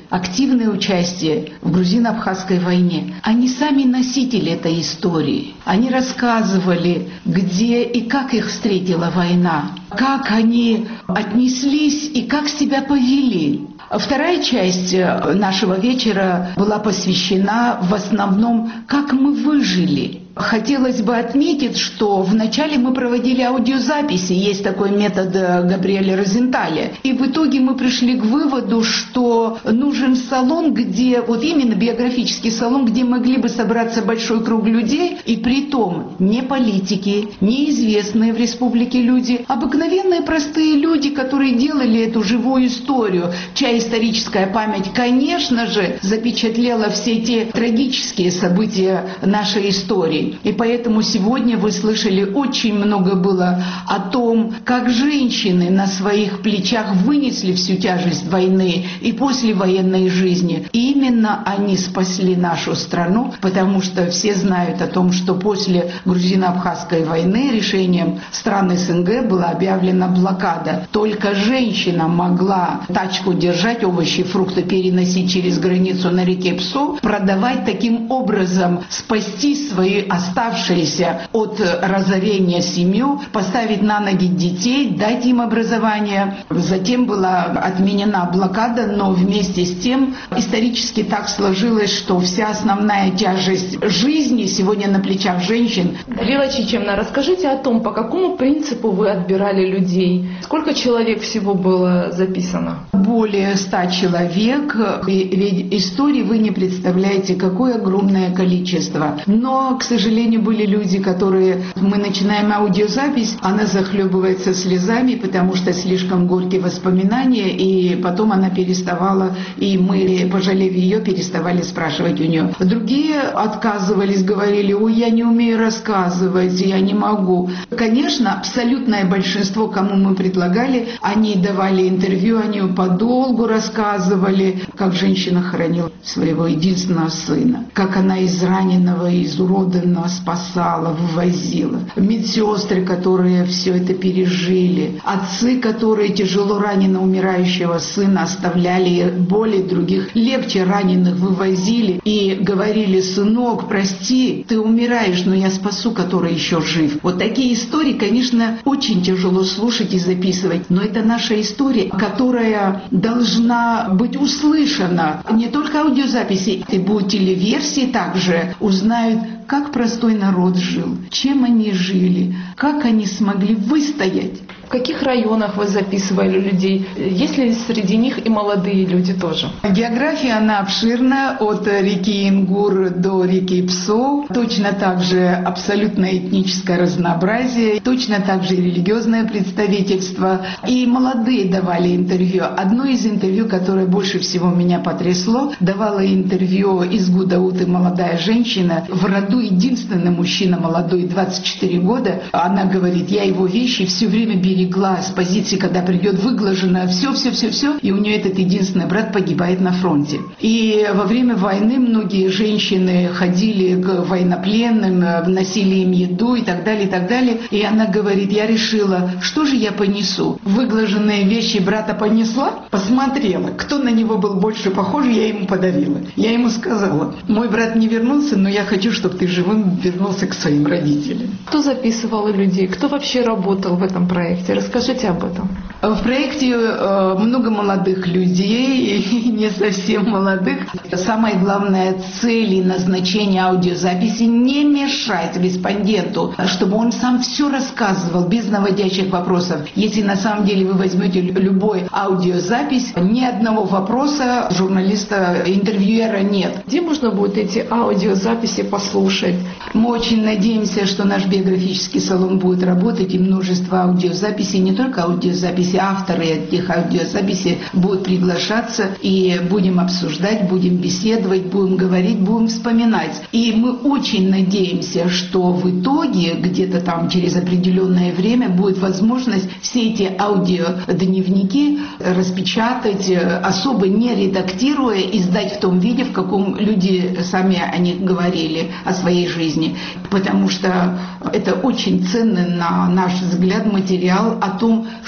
активное участие в грузино-абхазской войне. Они сами носители этой истории. Они рассказывали, где и как их встретила война, как они отнеслись и как себя повели. Вторая часть нашего вечера была посвящена в основном, как мы выжили. Хотелось бы отметить, что вначале мы проводили аудиозаписи, есть такой метод Габриэля Розенталя, и в итоге мы пришли к выводу, что нужен салон, где, вот именно биографический салон, где могли бы собраться большой круг людей, и при том не политики, не известные в республике люди, обыкновенные простые люди, которые делали эту живую историю, чья историческая память, конечно же, запечатлела все те трагические события нашей истории. И поэтому сегодня вы слышали очень много было о том, как женщины на своих плечах вынесли всю тяжесть войны и послевоенной жизни. И именно они спасли нашу страну, потому что все знают о том, что после грузино-абхазской войны решением стран СНГ была объявлена блокада. Только женщина могла тачку держать, овощи, фрукты переносить через границу на реке Псо, продавать, таким образом спасти свои оставшиеся от разорения семью, поставить на ноги детей, дать им образование. Затем была отменена блокада, но вместе с тем исторически так сложилось, что вся основная тяжесть жизни сегодня на плечах женщин. Лила Чичемна, расскажите о том, по какому принципу вы отбирали людей? Сколько человек всего было записано? Более ста человек. Ведь истории вы не представляете, какое огромное количество. Но, к сожалению, были люди, которые... Мы начинаем аудиозапись, она захлебывается слезами, потому что слишком горькие воспоминания, и потом она переставала, и мы, пожалев ее, переставали спрашивать у нее. Другие отказывались, говорили: ой, я не умею рассказывать, я не могу. Конечно, абсолютное большинство, кому мы предлагали, они давали интервью, они подолгу рассказывали, как женщина хоронила своего единственного сына, как она израненного, изуродованного спасала, вывозила. Медсестры, которые все это пережили. Отцы, которые тяжело ранено умирающего сына оставляли, более других легче раненых вывозили и говорили: сынок, прости, ты умираешь, но я спасу, который еще жив. Вот такие истории, конечно, очень тяжело слушать и записывать, но это наша история, которая должна быть услышана. Не только аудиозаписи, и будут телеверсии также, узнают, как простой народ жил, чем они жили, как они смогли выстоять. В каких районах вы записывали людей? Есть ли среди них и молодые люди тоже? География, она обширна, от реки Ингур до реки Псо. Точно так же абсолютное этническое разнообразие, точно так же религиозное представительство. И молодые давали интервью. Одно из интервью, которое больше всего меня потрясло, давала интервью из Гудауты молодая женщина. В роду единственный мужчина молодой, двадцать четыре года. Она говорит: я его вещи все время берегла с позиции, когда придет выглажено, все-все-все-все, и у нее этот единственный брат погибает на фронте. И во время войны многие женщины ходили к военнопленным, носили им еду и так далее, и так далее. И она говорит: я решила, что же я понесу? Выглаженные вещи брата понесла, посмотрела, кто на него был больше похож, я ему подарила. Я ему сказала: мой брат не вернулся, но я хочу, чтобы ты живым вернулся к своим родителям. Кто записывал людей? Кто вообще работал в этом проекте? Расскажите об этом. В проекте много молодых людей, и не совсем молодых. Самая главная цель и назначение аудиозаписи — не мешать респонденту, чтобы он сам все рассказывал без наводящих вопросов. Если на самом деле вы возьмете любой аудиозапись, ни одного вопроса журналиста, интервьюера нет. Где можно будет эти аудиозаписи послушать? Мы очень надеемся, что наш биографический салон будет работать, и множество аудиозаписей, не только аудиозаписи, авторы этих аудиозаписей будут приглашаться, и будем обсуждать, будем беседовать, будем говорить, будем вспоминать. И мы очень надеемся, что в итоге, где-то там через определенное время, будет возможность все эти аудиодневники распечатать, особо не редактируя, и сдать в том виде, в каком люди сами о них говорили, о своей жизни. Потому что это очень ценный, на наш взгляд, материал о том, что простые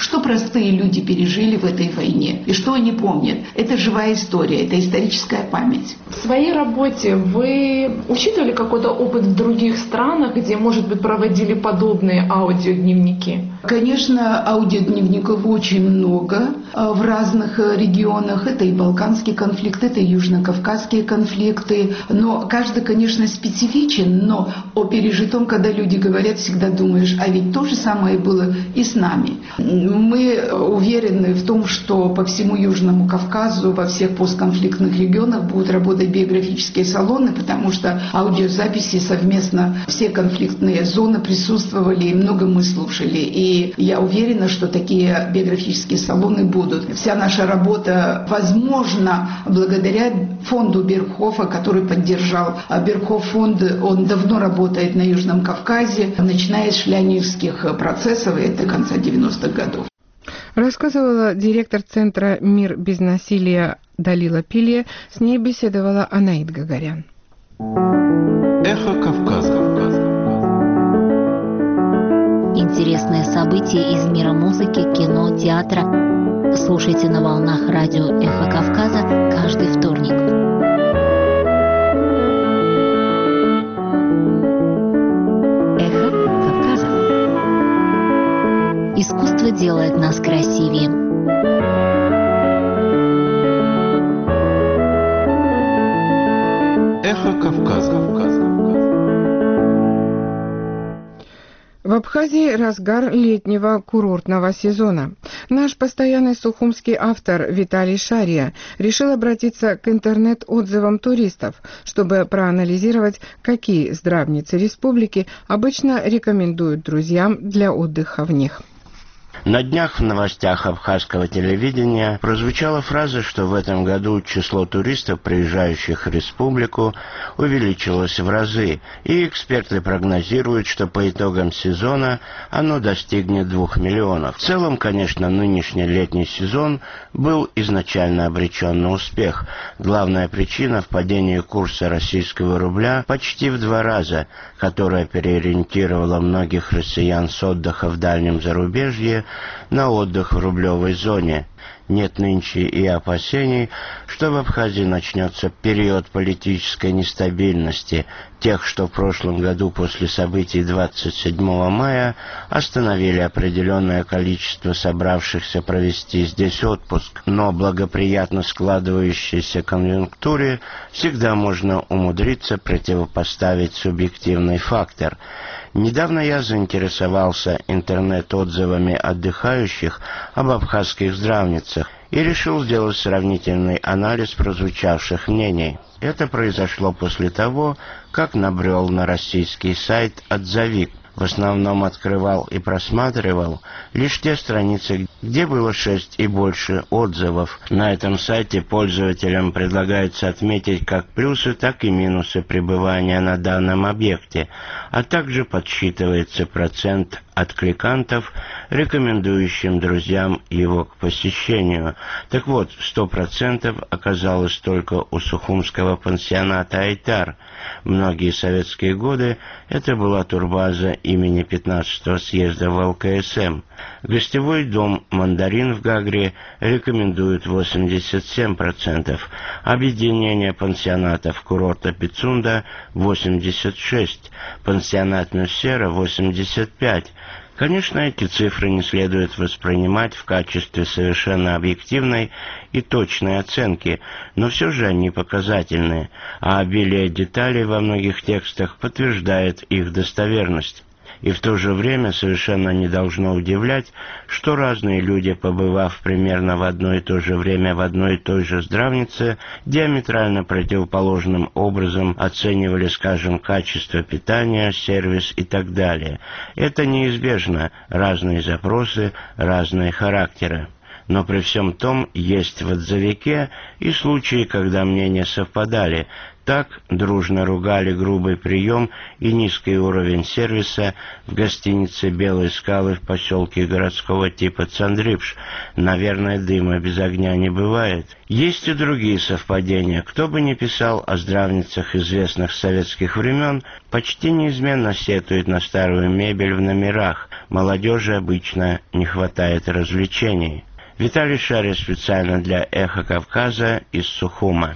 простые люди пережили в этой войне. И что они помнят? Это живая история, это историческая память. В своей работе вы учитывали какой-то опыт в других странах, где, может быть, проводили подобные аудиодневники? Конечно, аудиодневников очень много в разных регионах. Это и Балканский конфликт, это и Южно-Кавказские конфликты. Но каждый, конечно, специфичен, но о пережитом, когда люди говорят, всегда думаешь, а ведь то же самое было и с нами. Мы уверены в том, что по всему Южному Кавказу, во всех постконфликтных регионах будут работать биографические салоны, потому что аудиозаписи совместно все конфликтные зоны присутствовали, и много мы слушали. И я уверена, что такие биографические салоны будут. Вся наша работа возможна благодаря фонду Бергхофа, который поддержал. Бергхоф фонд, он давно работает на Южном Кавказе, начиная с шляневских процессов, и это конца девяностых годов. Рассказывала директор Центра «Мир без насилия» Далила Пилия, с ней беседовала Анаит Гагарян. Эхо Кавказа. Интересные события из мира музыки, кино, театра. Слушайте на волнах радио «Эхо Кавказа» каждый вторник. Эхо Кавказа. Искусство делает нас красивее. Эхо Кавказа. В Абхазии разгар летнего курортного сезона. Наш постоянный сухумский автор Виталий Шария решил обратиться к интернет-отзывам туристов, чтобы проанализировать, какие здравницы республики обычно рекомендуют друзьям для отдыха в них. На днях в новостях абхазского телевидения прозвучала фраза, что в этом году число туристов, приезжающих в республику, увеличилось в разы, и эксперты прогнозируют, что по итогам сезона оно достигнет двух миллионов. В целом, конечно, нынешний летний сезон был изначально обречен на успех. Главная причина в падении курса российского рубля почти в два раза, которая переориентировала многих россиян с отдыха в дальнем зарубежье на отдых в рублевой зоне. Нет нынче и опасений, что в Абхазии начнется период политической нестабильности, тех, что в прошлом году после событий двадцать седьмого мая остановили определенное количество собравшихся провести здесь отпуск. Но благоприятно складывающейся конъюнктуре всегда можно умудриться противопоставить субъективный фактор. Недавно я заинтересовался интернет-отзывами отдыхающих об абхазских здравницах и решил сделать сравнительный анализ прозвучавших мнений. Это произошло после того, как набрел на российский сайт «Отзовик». В основном открывал и просматривал лишь те страницы, где было шесть и больше отзывов. На этом сайте пользователям предлагается отметить как плюсы, так и минусы пребывания на данном объекте, а также подсчитывается процент откликантов, рекомендующим друзьям его к посещению. Так вот, сто процентов оказалось только у сухумского пансионата «Айтар». Многие советские годы это была турбаза имени пятнадцатого съезда в эл ка эс эм. Гостевой дом «Мандарин» в Гагре рекомендуют восемьдесят семь процентов, объединение пансионатов курорта Пицунда восемьдесят шесть процентов, пансионат Мюссера восемьдесят пять процентов. Конечно, эти цифры не следует воспринимать в качестве совершенно объективной и точной оценки, но все же они показательные, а обилие деталей во многих текстах подтверждает их достоверность. И в то же время совершенно не должно удивлять, что разные люди, побывав примерно в одно и то же время в одной и той же здравнице, диаметрально противоположным образом оценивали, скажем, качество питания, сервис и так далее. Это неизбежно, разные запросы, разные характеры. Но при всем том есть в отзывике и случаи, когда мнения совпадали. Так дружно ругали грубый прием и низкий уровень сервиса в гостинице «Белые скалы» в поселке городского типа Цандрипш. Наверное, дыма без огня не бывает. Есть и другие совпадения. Кто бы ни писал о здравницах известных советских времен, почти неизменно сетует на старую мебель в номерах. Молодежи обычно не хватает развлечений. Виталий Шарин специально для «Эхо Кавказа» из Сухума.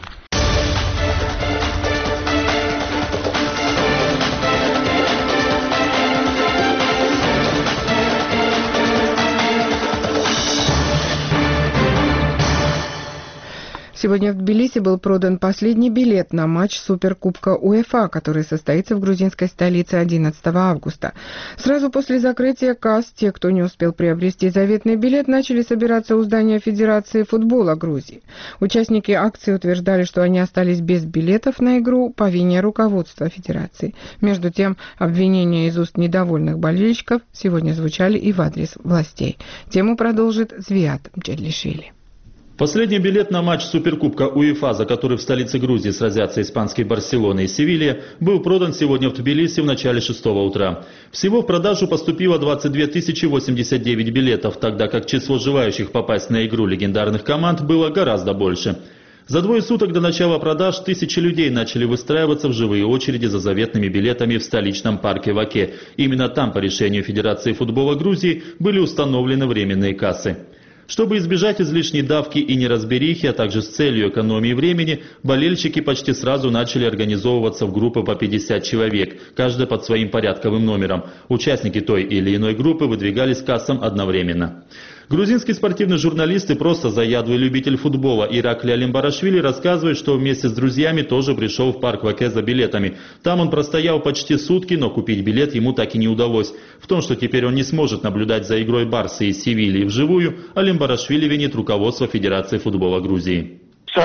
Сегодня в Тбилиси был продан последний билет на матч Суперкубка УЕФА, который состоится в грузинской столице одиннадцатого августа. Сразу после закрытия касс те, кто не успел приобрести заветный билет, начали собираться у здания Федерации футбола Грузии. Участники акции утверждали, что они остались без билетов на игру по вине руководства Федерации. Между тем, обвинения из уст недовольных болельщиков сегодня звучали и в адрес властей. Тему продолжит Звиат Мчедлишвили. Последний билет на матч Суперкубка УЕФА, за который в столице Грузии сразятся испанские Барселона и Севилья, был продан сегодня в Тбилиси в начале шестого утра. Всего в продажу поступило двадцать две тысячи восемьдесят девять билетов, тогда как число желающих попасть на игру легендарных команд было гораздо больше. За двое суток до начала продаж тысячи людей начали выстраиваться в живые очереди за заветными билетами в столичном парке в Оке. Именно там, по решению Федерации футбола Грузии, были установлены временные кассы. Чтобы избежать излишней давки и неразберихи, а также с целью экономии времени, болельщики почти сразу начали организовываться в группы по пятьдесят человек, каждый под своим порядковым номером. Участники той или иной группы выдвигались к кассам одновременно. Грузинский спортивный журналист и просто заядлый любитель футбола Иракли Алимбарашвили рассказывает, что вместе с друзьями тоже пришел в парк в Оке за билетами. Там он простоял почти сутки, но купить билет ему так и не удалось. В том, что теперь он не сможет наблюдать за игрой Барсы и Севильи вживую, Алимбарашвили винит руководство Федерации футбола Грузии.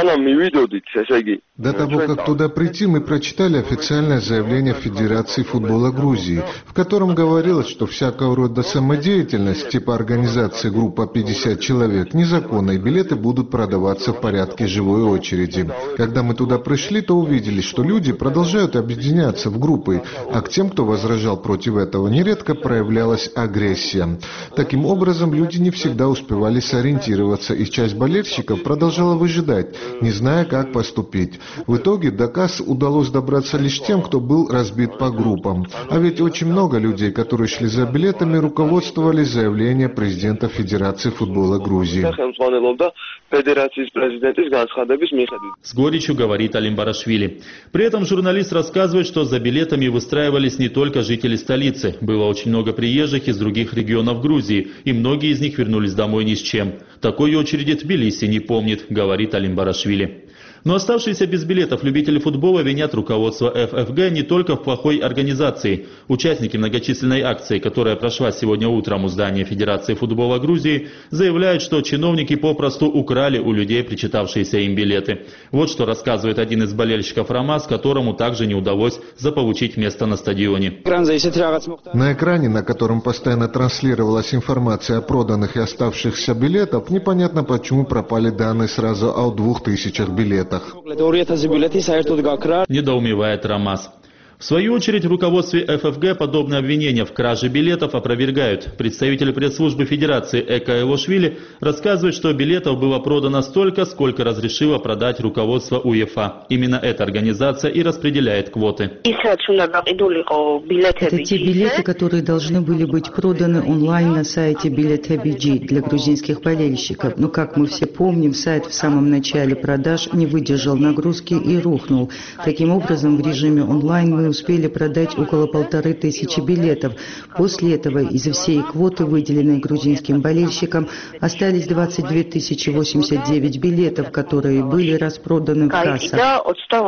До того, как туда прийти, мы прочитали официальное заявление Федерации футбола Грузии, в котором говорилось, что всякого рода самодеятельность, типа организации группа пятьдесят человек, незаконно, и билеты будут продаваться в порядке живой очереди. Когда мы туда пришли, то увидели, что люди продолжают объединяться в группы, а к тем, кто возражал против этого, нередко проявлялась агрессия. Таким образом, люди не всегда успевали сориентироваться, и часть болельщиков продолжала выжидать, не зная, как поступить. В итоге до касс удалось добраться лишь тем, кто был разбит по группам. А ведь очень много людей, которые шли за билетами, руководствовались заявлением президента Федерации футбола Грузии. С горечью говорит Алимбарашвили. При этом журналист рассказывает, что за билетами выстраивались не только жители столицы. Было очень много приезжих из других регионов Грузии, и многие из них вернулись домой ни с чем. Такой очереди Тбилиси не помнит, говорит Алимбарашвили. Но оставшиеся без билетов любители футбола винят руководство эф эф гэ не только в плохой организации. Участники многочисленной акции, которая прошла сегодня утром у здания Федерации футбола Грузии, заявляют, что чиновники попросту украли у людей причитавшиеся им билеты. Вот что рассказывает один из болельщиков РОМАС, которому также не удалось заполучить место на стадионе. На экране, на котором постоянно транслировалась информация о проданных и оставшихся билетах, непонятно почему пропали данные сразу о двух тысячах билетов. Недоумевает РОМАС. В свою очередь, в руководстве эф эф гэ подобные обвинения в краже билетов опровергают. Представитель пресс-службы Федерации Эка Элошвили рассказывает, что билетов было продано столько, сколько разрешило продать руководство УЕФА. Именно эта организация и распределяет квоты. Это те билеты, которые должны были быть проданы онлайн на сайте Билет би джи для грузинских болельщиков. Но, как мы все помним, сайт в самом начале продаж не выдержал нагрузки и рухнул. Таким образом, в режиме онлайн мы успели продать около полторы тысячи билетов. После этого из всей квоты, выделенной грузинским болельщикам, остались двадцать две тысячи восемьдесят девять билетов, которые были распроданы в кассах.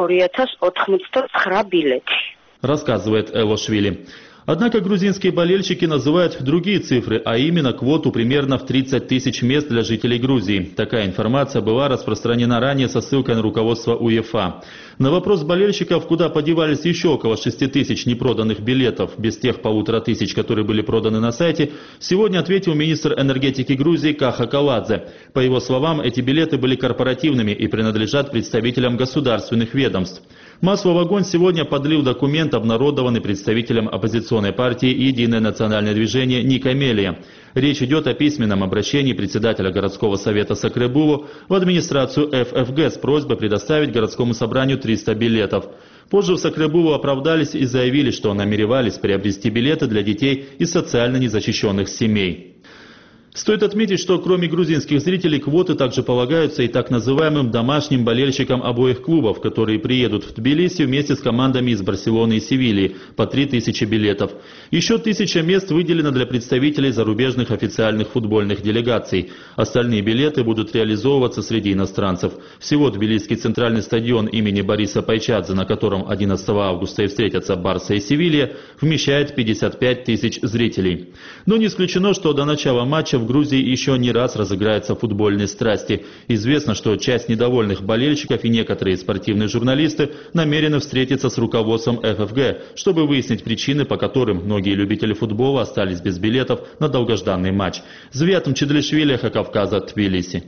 Рассказывает Элошвили. Однако грузинские болельщики называют другие цифры, а именно квоту примерно в тридцать тысяч мест для жителей Грузии. Такая информация была распространена ранее со ссылкой на руководство УЕФА. На вопрос болельщиков, куда подевались еще около шести тысяч непроданных билетов, без тех полутора тысяч, которые были проданы на сайте, сегодня ответил министр энергетики Грузии Каха Каладзе. По его словам, эти билеты были корпоративными и принадлежат представителям государственных ведомств. Масло в огонь сегодня подлил документ, обнародованный представителем оппозиционной партии «Единое национальное движение» Ника Мелия. Речь идет о письменном обращении председателя городского совета Сакребулу в администрацию эф эф гэ с просьбой предоставить городскому собранию триста билетов. Позже в Сакребулу оправдались и заявили, что намеревались приобрести билеты для детей из социально незащищенных семей. Стоит отметить, что кроме грузинских зрителей квоты также полагаются и так называемым домашним болельщикам обоих клубов, которые приедут в Тбилиси вместе с командами из Барселоны и Севильи, по три тысячи билетов. Еще тысяча мест выделено для представителей зарубежных официальных футбольных делегаций. Остальные билеты будут реализовываться среди иностранцев. Всего Тбилисский центральный стадион имени Бориса Пайчадзе, на котором одиннадцатого августа и встретятся Барса и Севилья, вмещает пятьдесят пять тысяч зрителей. Но не исключено, что до начала матча в Грузии еще не раз разыграются футбольные страсти. Известно, что часть недовольных болельщиков и некоторые спортивные журналисты намерены встретиться с руководством эф эф гэ, чтобы выяснить причины, по которым многие любители футбола остались без билетов на долгожданный матч. Звиат Мчедлишвили, Эхо Кавказа, Тбилиси.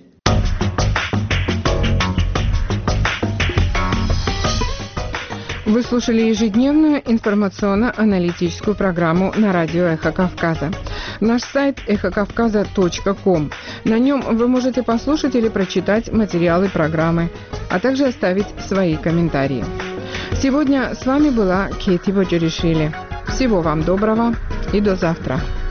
Вы слушали ежедневную информационно-аналитическую программу на радио «Эхо Кавказа». Наш сайт эхо кавказа точка ком. На нем вы можете послушать или прочитать материалы программы, а также оставить свои комментарии. Сегодня с вами была Кети Боджеришвили. Всего вам доброго и до завтра.